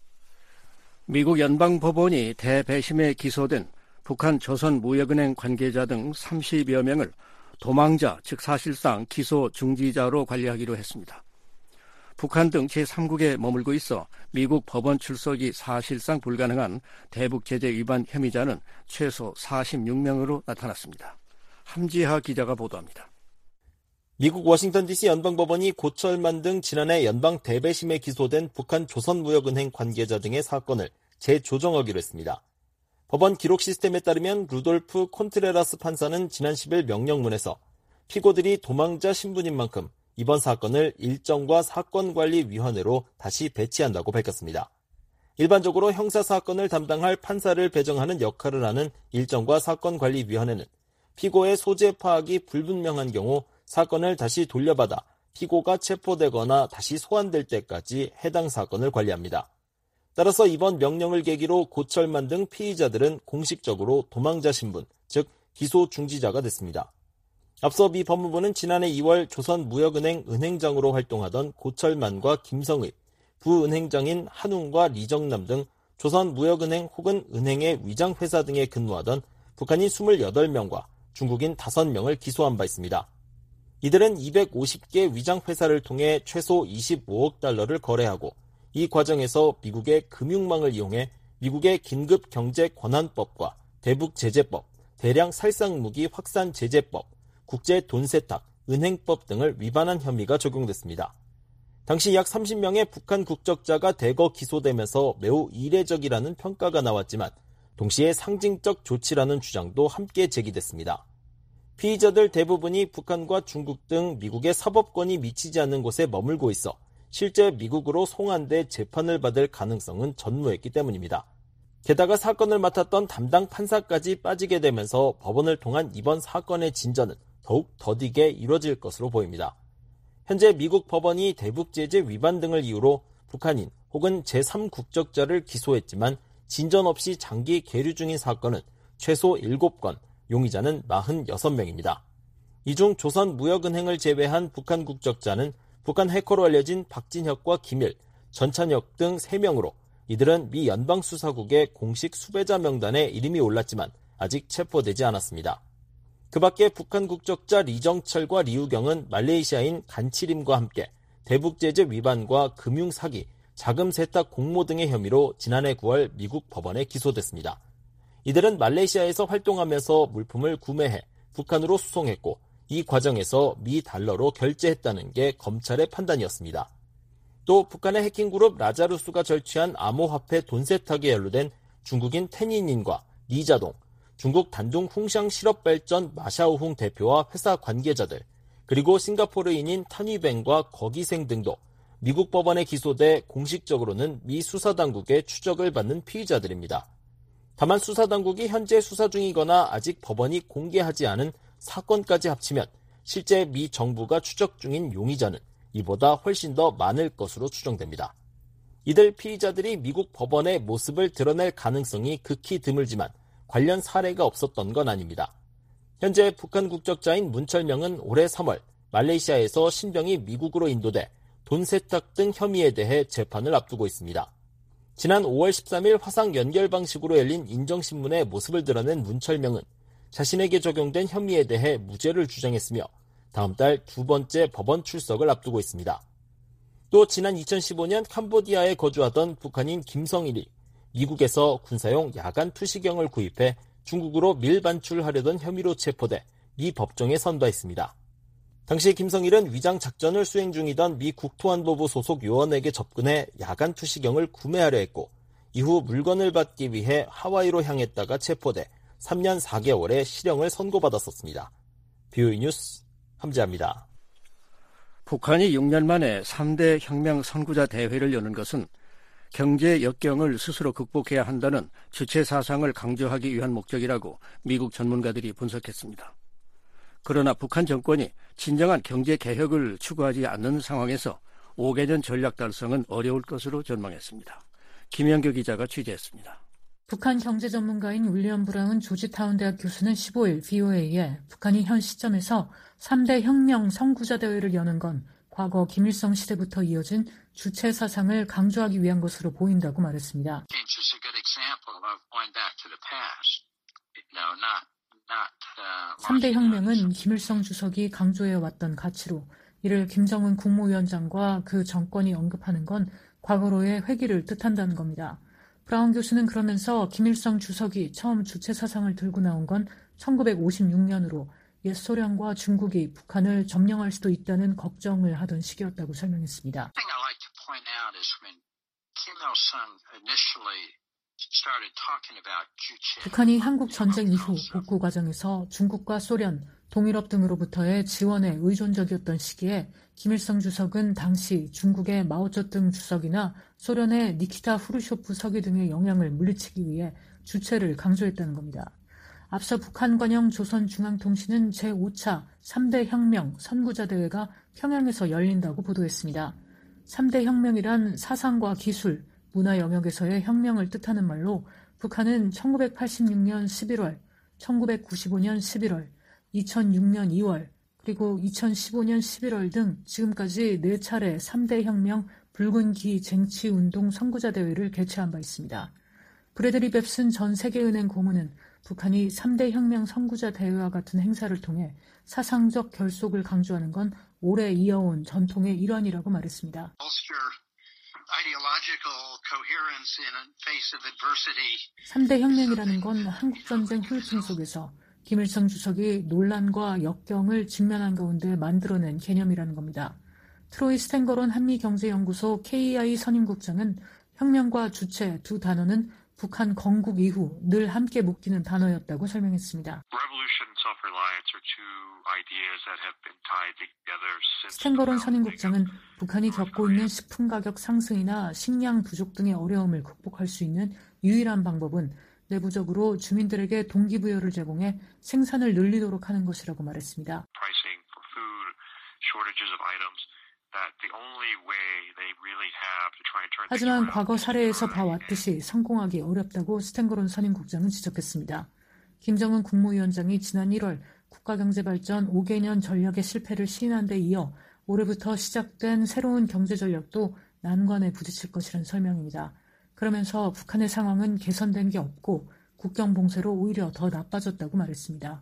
미국 연방법원이 대배심에 기소된 북한 조선무역은행 관계자 등 30여 명을 도망자, 즉 사실상 기소 중지자로 관리하기로 했습니다. 북한 등 제3국에 머물고 있어 미국 법원 출석이 사실상 불가능한 대북제재 위반 혐의자는 최소 46명으로 나타났습니다. 함지하 기자가 보도합니다. 미국 워싱턴 DC 연방법원이 고철만 등 지난해 연방 대배심에 기소된 북한 조선무역은행 관계자 등의 사건을 재조정하기로 했습니다. 법원 기록 시스템에 따르면 루돌프 콘트레라스 판사는 지난 10일 명령문에서 피고들이 도망자 신분인 만큼 이번 사건을 일정과 사건관리위원회로 다시 배치한다고 밝혔습니다. 일반적으로 형사사건을 담당할 판사를 배정하는 역할을 하는 일정과 사건관리위원회는 피고의 소재 파악이 불분명한 경우 사건을 다시 돌려받아 피고가 체포되거나 다시 소환될 때까지 해당 사건을 관리합니다. 따라서 이번 명령을 계기로 고철만 등 피의자들은 공식적으로 도망자 신분, 즉 기소 중지자가 됐습니다. 앞서 미 법무부는 지난해 2월 조선무역은행 은행장으로 활동하던 고철만과 김성의, 부은행장인 한웅과 리정남 등 조선무역은행 혹은 은행의 위장회사 등에 근무하던 북한인 28명과 중국인 5명을 기소한 바 있습니다. 이들은 250개 위장 회사를 통해 최소 25억 달러를 거래하고 이 과정에서 미국의 금융망을 이용해 미국의 긴급경제권한법과 대북제재법, 대량 살상무기 확산제재법, 국제돈세탁, 은행법 등을 위반한 혐의가 적용됐습니다. 당시 약 30명의 북한 국적자가 대거 기소되면서 매우 이례적이라는 평가가 나왔지만 동시에 상징적 조치라는 주장도 함께 제기됐습니다. 피의자들 대부분이 북한과 중국 등 미국의 사법권이 미치지 않는 곳에 머물고 있어 실제 미국으로 송환돼 재판을 받을 가능성은 전무했기 때문입니다. 게다가 사건을 맡았던 담당 판사까지 빠지게 되면서 법원을 통한 이번 사건의 진전은 더욱 더디게 이뤄질 것으로 보입니다. 현재 미국 법원이 대북제재 위반 등을 이유로 북한인 혹은 제3국적자를 기소했지만 진전 없이 장기 계류 중인 사건은 최소 7건, 용의자는 46명입니다. 이 중 조선무역은행을 제외한 북한 국적자는 북한 해커로 알려진 박진혁과 김일, 전찬혁 등 3명으로 이들은 미 연방수사국의 공식 수배자 명단에 이름이 올랐지만 아직 체포되지 않았습니다. 그 밖에 북한 국적자 리정철과 리우경은 말레이시아인 간치림과 함께 대북제재 위반과 금융사기, 자금세탁 공모 등의 혐의로 지난해 9월 미국 법원에 기소됐습니다. 이들은 말레이시아에서 활동하면서 물품을 구매해 북한으로 수송했고 이 과정에서 미 달러로 결제했다는 게 검찰의 판단이었습니다. 또 북한의 해킹그룹 라자루스가 절취한 암호화폐 돈세탁에 연루된 중국인 텐인인과 리자동, 중국 단둥 홍샹 실업발전 마샤오홍 대표와 회사 관계자들, 그리고 싱가포르인인 탄위뱅과 거기생 등도 미국 법원에 기소돼 공식적으로는 미 수사당국의 추적을 받는 피의자들입니다. 다만 수사당국이 현재 수사 중이거나 아직 법원이 공개하지 않은 사건까지 합치면 실제 미 정부가 추적 중인 용의자는 이보다 훨씬 더 많을 것으로 추정됩니다. 이들 피의자들이 미국 법원의 모습을 드러낼 가능성이 극히 드물지만 관련 사례가 없었던 건 아닙니다. 현재 북한 국적자인 문철명은 올해 3월 말레이시아에서 신병이 미국으로 인도돼 돈 세탁 등 혐의에 대해 재판을 앞두고 있습니다. 지난 5월 13일 화상 연결 방식으로 열린 인정신문에 모습을 드러낸 문철명은 자신에게 적용된 혐의에 대해 무죄를 주장했으며 다음 달 2번째 법원 출석을 앞두고 있습니다. 또 지난 2015년 캄보디아에 거주하던 북한인 김성일이 미국에서 군사용 야간 투시경을 구입해 중국으로 밀반출하려던 혐의로 체포돼 미 법정에 선도했습니다. 당시 김성일은 위장 작전을 수행 중이던 미 국토안보부 소속 요원에게 접근해 야간 투시경을 구매하려 했고 이후 물건을 받기 위해 하와이로 향했다가 체포돼 3년 4개월의 실형을 선고받았었습니다. BOE 뉴스 함재합니다. 북한이 6년 만에 3대 혁명 선구자 대회를 여는 것은 경제 역경을 스스로 극복해야 한다는 주체 사상을 강조하기 위한 목적이라고 미국 전문가들이 분석했습니다. 그러나 북한 정권이 진정한 경제 개혁을 추구하지 않는 상황에서 5개년 전략 달성은 어려울 것으로 전망했습니다. 김영규 기자가 취재했습니다. 북한 경제 전문가인 윌리엄 브라운 조지타운 대학 교수는 15일 VOA에 북한이 현 시점에서 3대 혁명 선구자 대회를 여는 건 과거 김일성 시대부터 이어진 주체 사상을 강조하기 위한 것으로 보인다고 말했습니다. 3대 혁명은 김일성 주석이 강조해왔던 가치로 이를 김정은 국무위원장과 그 정권이 언급하는 건 과거로의 회귀를 뜻한다는 겁니다. 브라운 교수는 그러면서 김일성 주석이 처음 주체 사상을 들고 나온 건 1956년으로 옛 소련과 중국이 북한을 점령할 수도 있다는 걱정을 하던 시기였다고 설명했습니다. 북한이 한국 전쟁 이후 복구 과정에서 중국과 소련, 동유럽 등으로부터의 지원에 의존적이었던 시기에 김일성 주석은 당시 중국의 마오쩌둥 주석이나 소련의 니키타 후르쇼프 서기 등의 영향을 물리치기 위해 주체를 강조했다는 겁니다. 앞서 북한관영 조선중앙통신은 제5차 3대 혁명 선구자 대회가 평양에서 열린다고 보도했습니다. 3대 혁명이란 사상과 기술, 문화 영역에서의 혁명을 뜻하는 말로 북한은 1986년 11월, 1995년 11월, 2006년 2월, 그리고 2015년 11월 등 지금까지 4차례 3대 혁명 붉은기 쟁취운동 선구자 대회를 개최한 바 있습니다. 브래들리 뱁슨 전 세계은행 고문은 북한이 3대 혁명 선구자 대회와 같은 행사를 통해 사상적 결속을 강조하는 건 오래 이어온 전통의 일환이라고 말했습니다. 3대 혁명이라는 건 한국전쟁 후유증 속에서 김일성 주석이 논란과 역경을 직면한 가운데 만들어낸 개념이라는 겁니다. 트로이 스탠거론 한미경제연구소 KI 선임국장은 혁명과 주체 두 단어는 북한 건국 이후 늘 함께 묶이는 단어였다고 설명했습니다. 스탠거론 선임국장은 북한이 겪고 있는 식품 가격 상승이나 식량 부족 등의 어려움을 극복할 수 있는 유일한 방법은 내부적으로 주민들에게 동기부여를 제공해 생산을 늘리도록 하는 것이라고 말했습니다. 하지만 과거 사례에서 봐왔듯이 성공하기 어렵다고 스탠거론 선임국장은 지적했습니다. 김정은 국무위원장이 지난 1월 국가경제발전 5개년 전략의 실패를 시인한 데 이어 올해부터 시작된 새로운 경제전략도 난관에 부딪힐 것이라는 설명입니다. 그러면서 북한의 상황은 개선된 게 없고 국경 봉쇄로 오히려 더 나빠졌다고 말했습니다.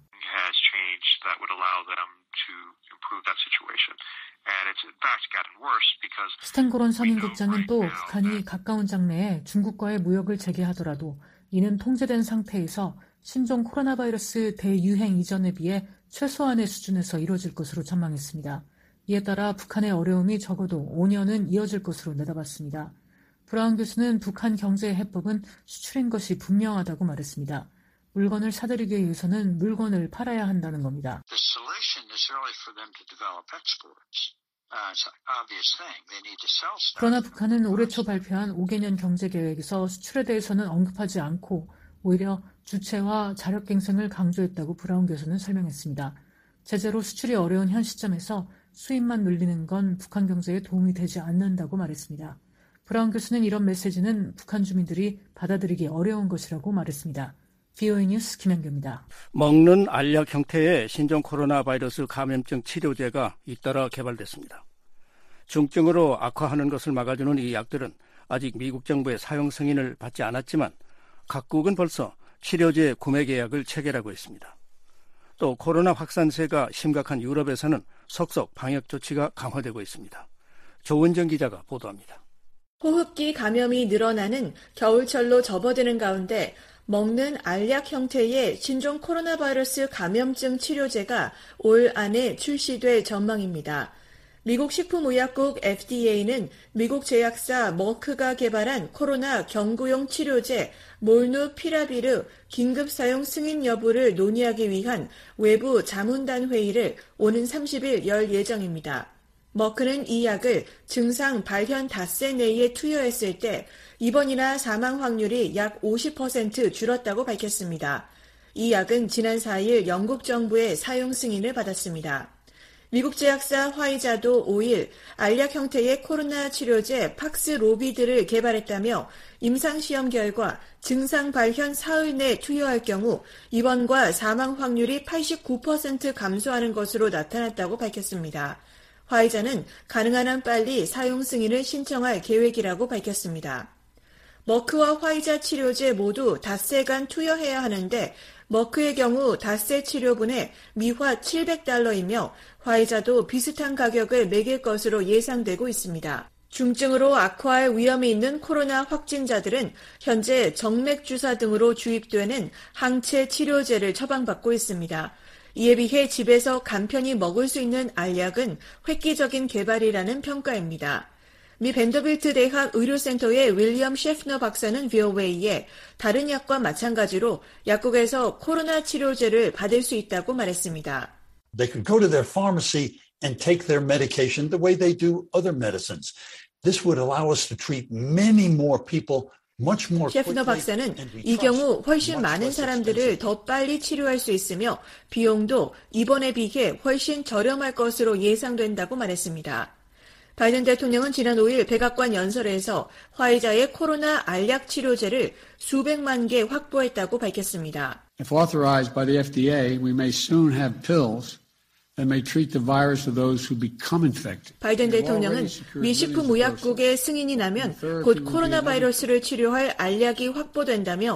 스탠거론 선임국장은 또 북한이 가까운 장래에 중국과의 무역을 재개하더라도 이는 통제된 상태에서 신종 코로나 바이러스 대유행 이전에 비해 최소한의 수준에서 이루어질 것으로 전망했습니다. 이에 따라 북한의 어려움이 적어도 5년은 이어질 것으로 내다봤습니다. 브라운 교수는 북한 경제의 해법은 수출인 것이 분명하다고 말했습니다. 물건을 사들이기 위해서는 물건을 팔아야 한다는 겁니다. 그러나 북한은 올해 초 발표한 5개년 경제계획에서 수출에 대해서는 언급하지 않고 오히려 주체와 자력갱생을 강조했다고 브라운 교수는 설명했습니다. 제재로 수출이 어려운 현 시점에서 수입만 늘리는 건 북한 경제에 도움이 되지 않는다고 말했습니다. 브라운 교수는 이런 메시지는 북한 주민들이 받아들이기 어려운 것이라고 말했습니다. VOA 뉴스 김현규입니다. 먹는 알약 형태의 신종 코로나 바이러스 감염증 치료제가 잇따라 개발됐습니다. 중증으로 악화하는 것을 막아주는 이 약들은 아직 미국 정부의 사용 승인을 받지 않았지만 각국은 벌써 치료제 구매 계약을 체결하고 있습니다. 또 코로나 확산세가 심각한 유럽에서는 속속 방역 조치가 강화되고 있습니다. 조은정 기자가 보도합니다. 호흡기 감염이 늘어나는 겨울철로 접어드는 가운데 먹는 알약 형태의 신종 코로나 바이러스 감염증 치료제가 올 안에 출시될 전망입니다. 미국 식품의약국 FDA는 미국 제약사 머크가 개발한 코로나 경구용 치료제 몰누피라비르 긴급 사용 승인 여부를 논의하기 위한 외부 자문단 회의를 오는 30일 열 예정입니다. 머크는 이 약을 증상 발현 닷새 내에 투여했을 때 입원이나 사망 확률이 약 50% 줄었다고 밝혔습니다. 이 약은 지난 4일 영국 정부의 사용 승인을 받았습니다. 미국 제약사 화이자도 5일 알약 형태의 코로나 치료제 팍스로비드를 개발했다며 임상시험 결과 증상 발현 사흘 내 투여할 경우 입원과 사망 확률이 89% 감소하는 것으로 나타났다고 밝혔습니다. 화이자는 가능한 한 빨리 사용 승인을 신청할 계획이라고 밝혔습니다. 머크와 화이자 치료제 모두 닷새간 투여해야 하는데 머크의 경우 닷새 치료분에 미화 $700이며 화이자도 비슷한 가격을 매길 것으로 예상되고 있습니다. 중증으로 악화할 위험이 있는 코로나 확진자들은 현재 정맥주사 등으로 주입되는 항체 치료제를 처방받고 있습니다. 이에 비해 집에서 간편히 먹을 수 있는 알약은 획기적인 개발이라는 평가입니다. 미 밴더빌트 대학 의료센터의 윌리엄 셰프너 박사는 VOA에 다른 약과 마찬가지로 약국에서 코로나 치료제를 받을 수 있다고 말했습니다. They could go to their pharmacy and take their medication the way they do other medicines. This would allow us to treat many more people. 셰프너 박사는 이 경우 훨씬 많은 사람들을 더 빨리 치료할 수 있으며 비용도 입원에 비해 훨씬 저렴할 것으로 예상된다고 말했습니다. 바이든 대통령은 지난 5일 백악관 연설에서 화이자의 코로나 알약 치료제를 수백만 개 확보했다고 밝혔습니다. If authorized by the FDA, we may soon have pills that may treat the virus of those who become infected. 바이든 대통령은 미 식품의약국의 승인이 나면 곧 코로나 바이러스를 치료할 알약이 확보된다며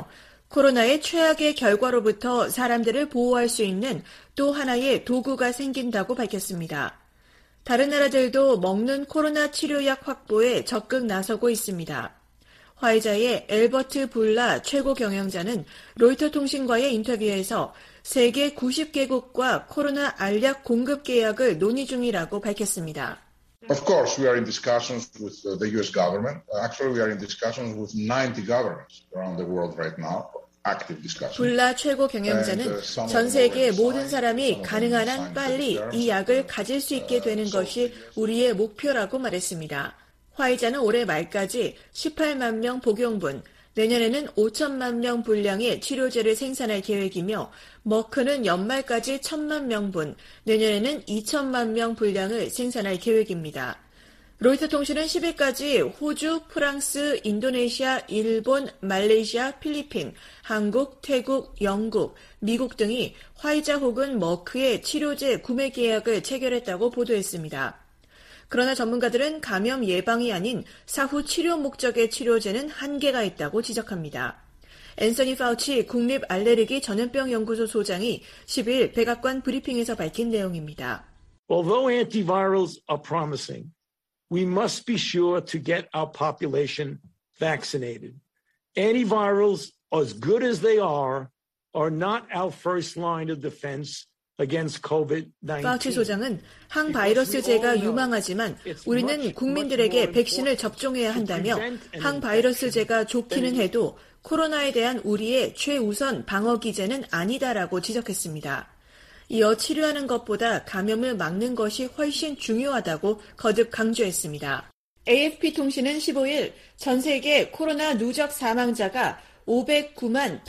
코로나의 최악의 결과로부터 사람들을 보호할 수 있는 또 하나의 도구가 생긴다고 밝혔습니다. 다른 나라들도 먹는 코로나 치료약 확보에 적극 나서고 있습니다. 화이자의 엘버트 불라 최고 경영자는 로이터 통신과의 인터뷰에서 세계 90개국과 코로나 알약 공급 계약을 논의 중이라고 밝혔습니다. Of course, we are in discussions with the U.S. government. Actually, we are in discussions with 90 governments around the world right now. Active discussions. 불라 최고 경영자는 전 세계의 모든 사람이 가능한 한 빨리 이 약을 가질 수 있게 되는 것이 우리의 목표라고 말했습니다. 화이자는 올해 말까지 18만 명 복용분, 내년에는 5천만 명 분량의 치료제를 생산할 계획이며 머크는 연말까지 1,000만 명분, 내년에는 2천만 명 분량을 생산할 계획입니다. 로이터 통신은 10일까지 호주, 프랑스, 인도네시아, 일본, 말레이시아, 필리핀, 한국, 태국, 영국, 미국 등이 화이자 혹은 머크의 치료제 구매 계약을 체결했다고 보도했습니다. 그러나 전문가들은 감염 예방이 아닌 사후 치료 목적의 치료제는 한계가 있다고 지적합니다. 앤서니 파우치 국립 알레르기 전염병 연구소 소장이 10일 백악관 브리핑에서 밝힌 내용입니다. Although antivirals are promising, we must be sure to get our population vaccinated. Antivirals, as good as they are not our first line of defense against COVID-19. 파우치 소장은 항바이러스제가 유망하지만 우리는 국민들에게 백신을 접종해야 한다며 항바이러스제가 좋기는 해도 코로나에 대한 우리의 최우선 방어 기제는 아니다라고 지적했습니다. 이어 치료하는 것보다 감염을 막는 것이 훨씬 중요하다고 거듭 강조했습니다. AFP 통신은 15일 전 세계 코로나 누적 사망자가 509만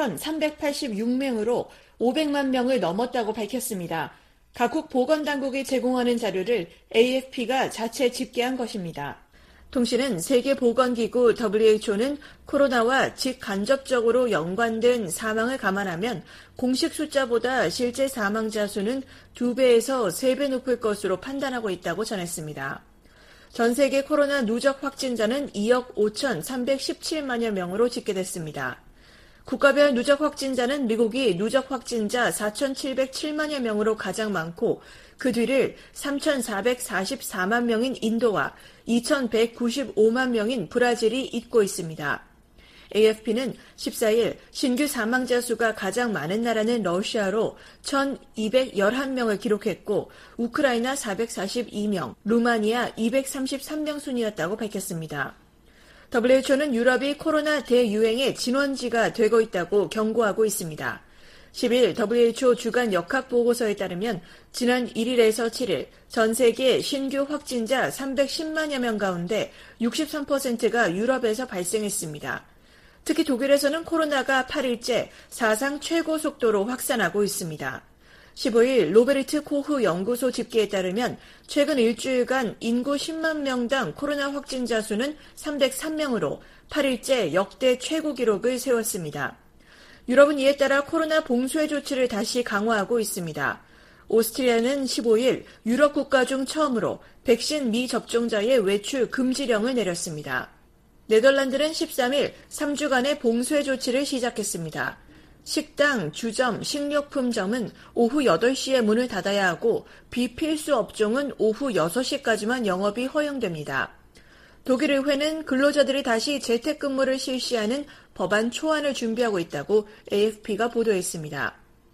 8,386명으로 500만 명을 넘었다고 밝혔습니다. 각국 보건당국이 제공하는 자료를 AFP가 자체 집계한 것입니다. 통신은 세계보건기구 WHO는 코로나와 직간접적으로 연관된 사망을 감안하면 공식 숫자보다 실제 사망자 수는 2배에서 3배 높을 것으로 판단하고 있다고 전했습니다. 전 세계 코로나 누적 확진자는 2억 5,317만여 명으로 집계됐습니다. 국가별 누적 확진자는 미국이 누적 확진자 4,707만여 명으로 가장 많고 그 뒤를 3,444만 명인 인도와 2,195만 명인 브라질이 잇고 있습니다. AFP는 14일 신규 사망자 수가 가장 많은 나라는 러시아로 1,211명을 기록했고 우크라이나 442명, 루마니아 233명 순이었다고 밝혔습니다. WHO는 유럽이 코로나 대유행의 진원지가 되고 있다고 경고하고 있습니다. 10일 WHO 주간 역학보고서에 따르면 지난 1일에서 7일 전 세계 신규 확진자 310만여 명 가운데 63%가 유럽에서 발생했습니다. 특히 독일에서는 코로나가 8일째 사상 최고 속도로 확산하고 있습니다. 15일 로베르트 코흐 연구소 집계에 따르면 최근 일주일간 인구 10만 명당 코로나 확진자 수는 303명으로 8일째 역대 최고 기록을 세웠습니다. 유럽은 이에 따라 코로나 봉쇄 조치를 다시 강화하고 있습니다. 오스트리아는 15일 유럽 국가 중 처음으로 백신 미접종자의 외출 금지령을 내렸습니다. 네덜란드는 13일 3주간의 봉쇄 조치를 시작했습니다. 식당, 주점, 식료품점은 오후 8시에 문을 닫아야 하고 비필수 업종은 오후 6시까지만 영업이 허용됩니다. 독일의회는 근로자들이 다시 재택근무를 실시하는 법안 초안을 준비하고 있다고 AFP가 보도했습니다.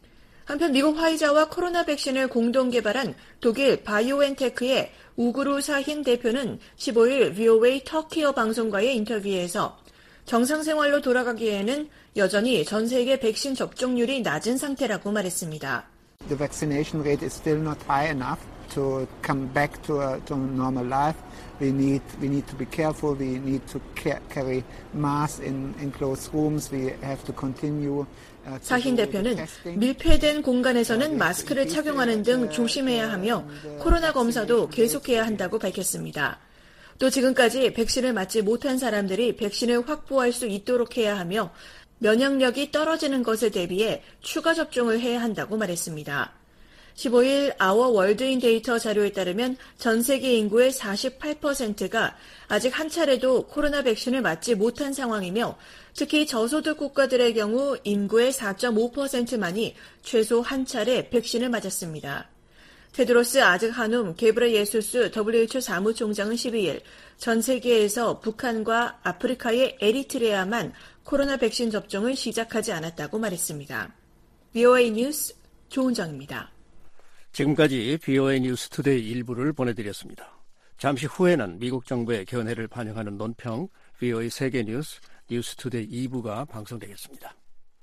한편 미국 화이자와 코로나 백신을 공동 개발한 독일 바이오엔테크의 우구루 사힌 대표는 15일 VOA 터키어 방송과의 인터뷰에서 정상생활로 돌아가기에는 여전히 전 세계 백신 접종률이 낮은 상태라고 말했습니다. The vaccination rate is still not high enough to come back to normal life. We need to be careful. We need to carry masks in closed rooms. We have to continue. 사힌 대표는 밀폐된 공간에서는 마스크를 착용하는 등 조심해야 하며 코로나 검사도 계속해야 한다고 밝혔습니다. 또 지금까지 백신을 맞지 못한 사람들이 백신을 확보할 수 있도록 해야 하며 면역력이 떨어지는 것에 대비해 추가 접종을 해야 한다고 말했습니다. 15일 아워 월드인 데이터 자료에 따르면 전 세계 인구의 48%가 아직 한 차례도 코로나 백신을 맞지 못한 상황이며 특히 저소득 국가들의 경우 인구의 4.5%만이 최소 한 차례 백신을 맞았습니다. 테드로스 아드하눔 게브레예수스 WHO 사무총장은 12일 전 세계에서 북한과 아프리카의 에리트레아만 코로나 백신 접종을 시작하지 않았다고 말했습니다. VOA 뉴스 조은정입니다. 지금까지 VOA 뉴스 투데이 일부를 보내드렸습니다. 잠시 후에는 미국 정부의 견해를 반영하는 논평 VOA 세계 뉴스 뉴스 투데이 2부가 방송되겠습니다.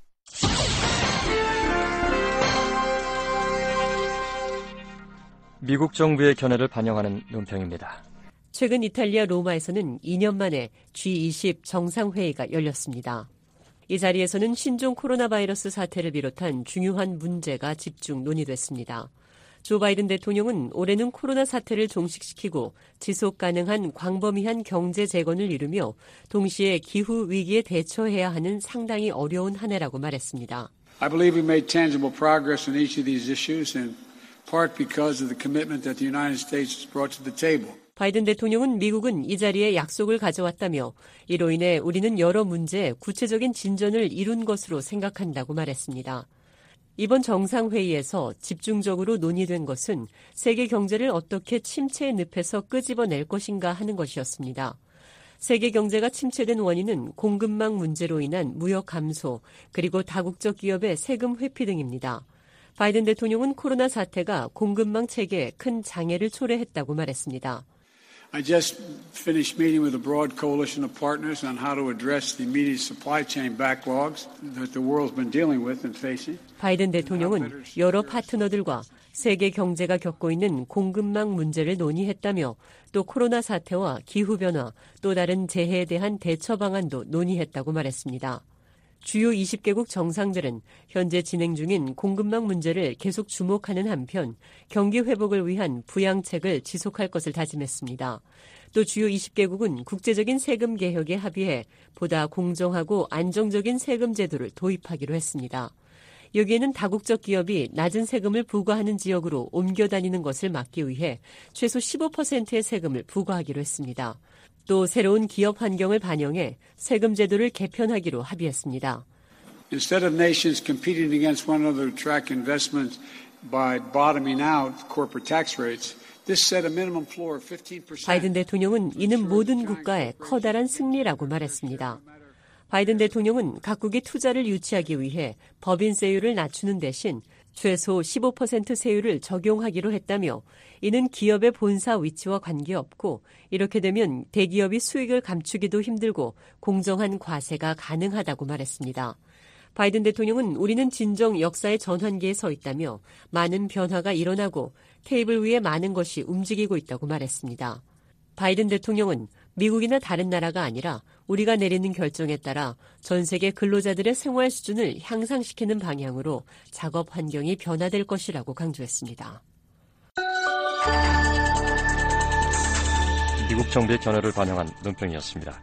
미국 정부의 견해를 반영하는 논평입니다. 최근 이탈리아 로마에서는 2년 만에 G20 정상회의가 열렸습니다. 이 자리에서는 신종 코로나 바이러스 사태를 비롯한 중요한 문제가 집중 논의됐습니다. 조 바이든 대통령은 올해는 코로나 사태를 종식시키고 지속 가능한 광범위한 경제 재건을 이루며 동시에 기후 위기에 대처해야 하는 상당히 어려운 한 해라고 말했습니다. I believe we made tangible progress on each of these issues in part because of the commitment that the United States has brought to the table. 바이든 대통령은 미국은 이 자리에 약속을 가져왔다며 이로 인해 우리는 여러 문제에 구체적인 진전을 이룬 것으로 생각한다고 말했습니다. 이번 정상회의에서 집중적으로 논의된 것은 세계 경제를 어떻게 침체의 늪에서 끄집어낼 것인가 하는 것이었습니다. 세계 경제가 침체된 원인은 공급망 문제로 인한 무역 감소, 그리고 다국적 기업의 세금 회피 등입니다. 바이든 대통령은 코로나 사태가 공급망 체계에 큰 장애를 초래했다고 말했습니다. I just finished meeting with a broad coalition of partners on how to address the immediate supply chain backlogs that the world's been dealing with and facing. 바이든 대통령은 여러 파트너들과 세계 경제가 겪고 있는 공급망 문제를 논의했다며 또 코로나 사태와 기후변화, 또 다른 재해에 대한 대처 방안도 논의했다고 말했습니다. 주요 20개국 정상들은 현재 진행 중인 공급망 문제를 계속 주목하는 한편 경기 회복을 위한 부양책을 지속할 것을 다짐했습니다. 또 주요 20개국은 국제적인 세금 개혁에 합의해 보다 공정하고 안정적인 세금 제도를 도입하기로 했습니다. 여기에는 다국적 기업이 낮은 세금을 부과하는 지역으로 옮겨 다니는 것을 막기 위해 최소 15%의 세금을 부과하기로 했습니다. 또 새로운 기업 환경을 반영해 세금 제도를 개편하기로 합의했습니다. Instead of nations competing against one another to attract investment by bottoming out corporate tax rates, this set a minimum floor of 15%. 바이든 대통령은 이는 모든 국가의 커다란 승리라고 말했습니다. 바이든 대통령은 각국이 투자를 유치하기 위해 법인세율을 낮추는 대신 최소 15% 세율을 적용하기로 했다며 이는 기업의 본사 위치와 관계없고 이렇게 되면 대기업이 수익을 감추기도 힘들고 공정한 과세가 가능하다고 말했습니다. 바이든 대통령은 우리는 진정 역사의 전환기에 서 있다며 많은 변화가 일어나고 테이블 위에 많은 것이 움직이고 있다고 말했습니다. 바이든 대통령은 미국이나 다른 나라가 아니라 우리가 내리는 결정에 따라 전 세계 근로자들의 생활 수준을 향상시키는 방향으로 작업 환경이 변화될 것이라고 강조했습니다. 미국 정부의 견해를 반영한 논평이었습니다.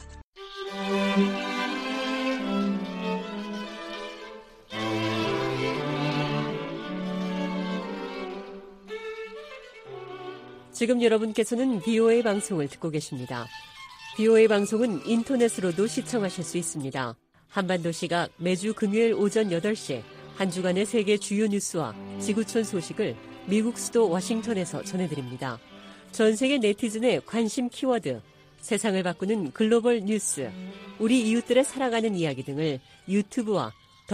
지금 여러분께서는 VOA 방송을 듣고 계십니다. VOA 방송은 인터넷으로도 시청하실 수 있습니다. 한반도 시각 매주 금요일 오전 8시 한 주간의 세계 주요 뉴스와 지구촌 소식을 미국 수도 워싱턴에서 전해드립니다. 전 세계 네티즌의 관심 키워드, 세상을 바꾸는 글로벌 뉴스, 우리 이웃들의 살아가는 이야기 등을 유튜브와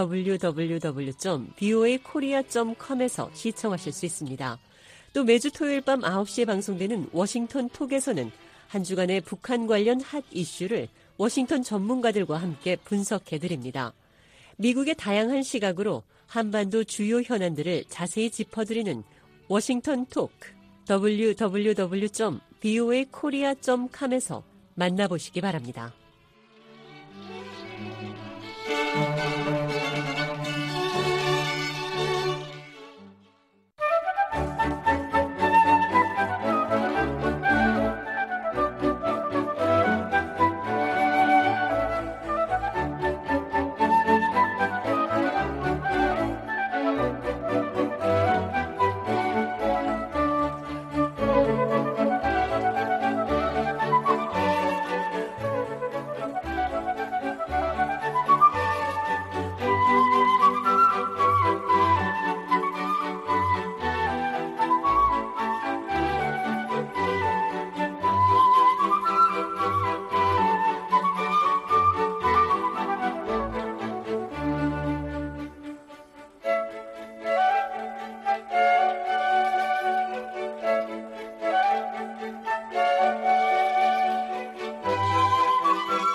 www.voakorea.com에서 시청하실 수 있습니다. 또 매주 토요일 밤 9시에 방송되는 워싱턴 톡에서는 한 주간의 북한 관련 핫 이슈를 워싱턴 전문가들과 함께 분석해드립니다. 미국의 다양한 시각으로 한반도 주요 현안들을 자세히 짚어드리는 워싱턴 톡, www.voakorea.com에서 만나보시기 바랍니다.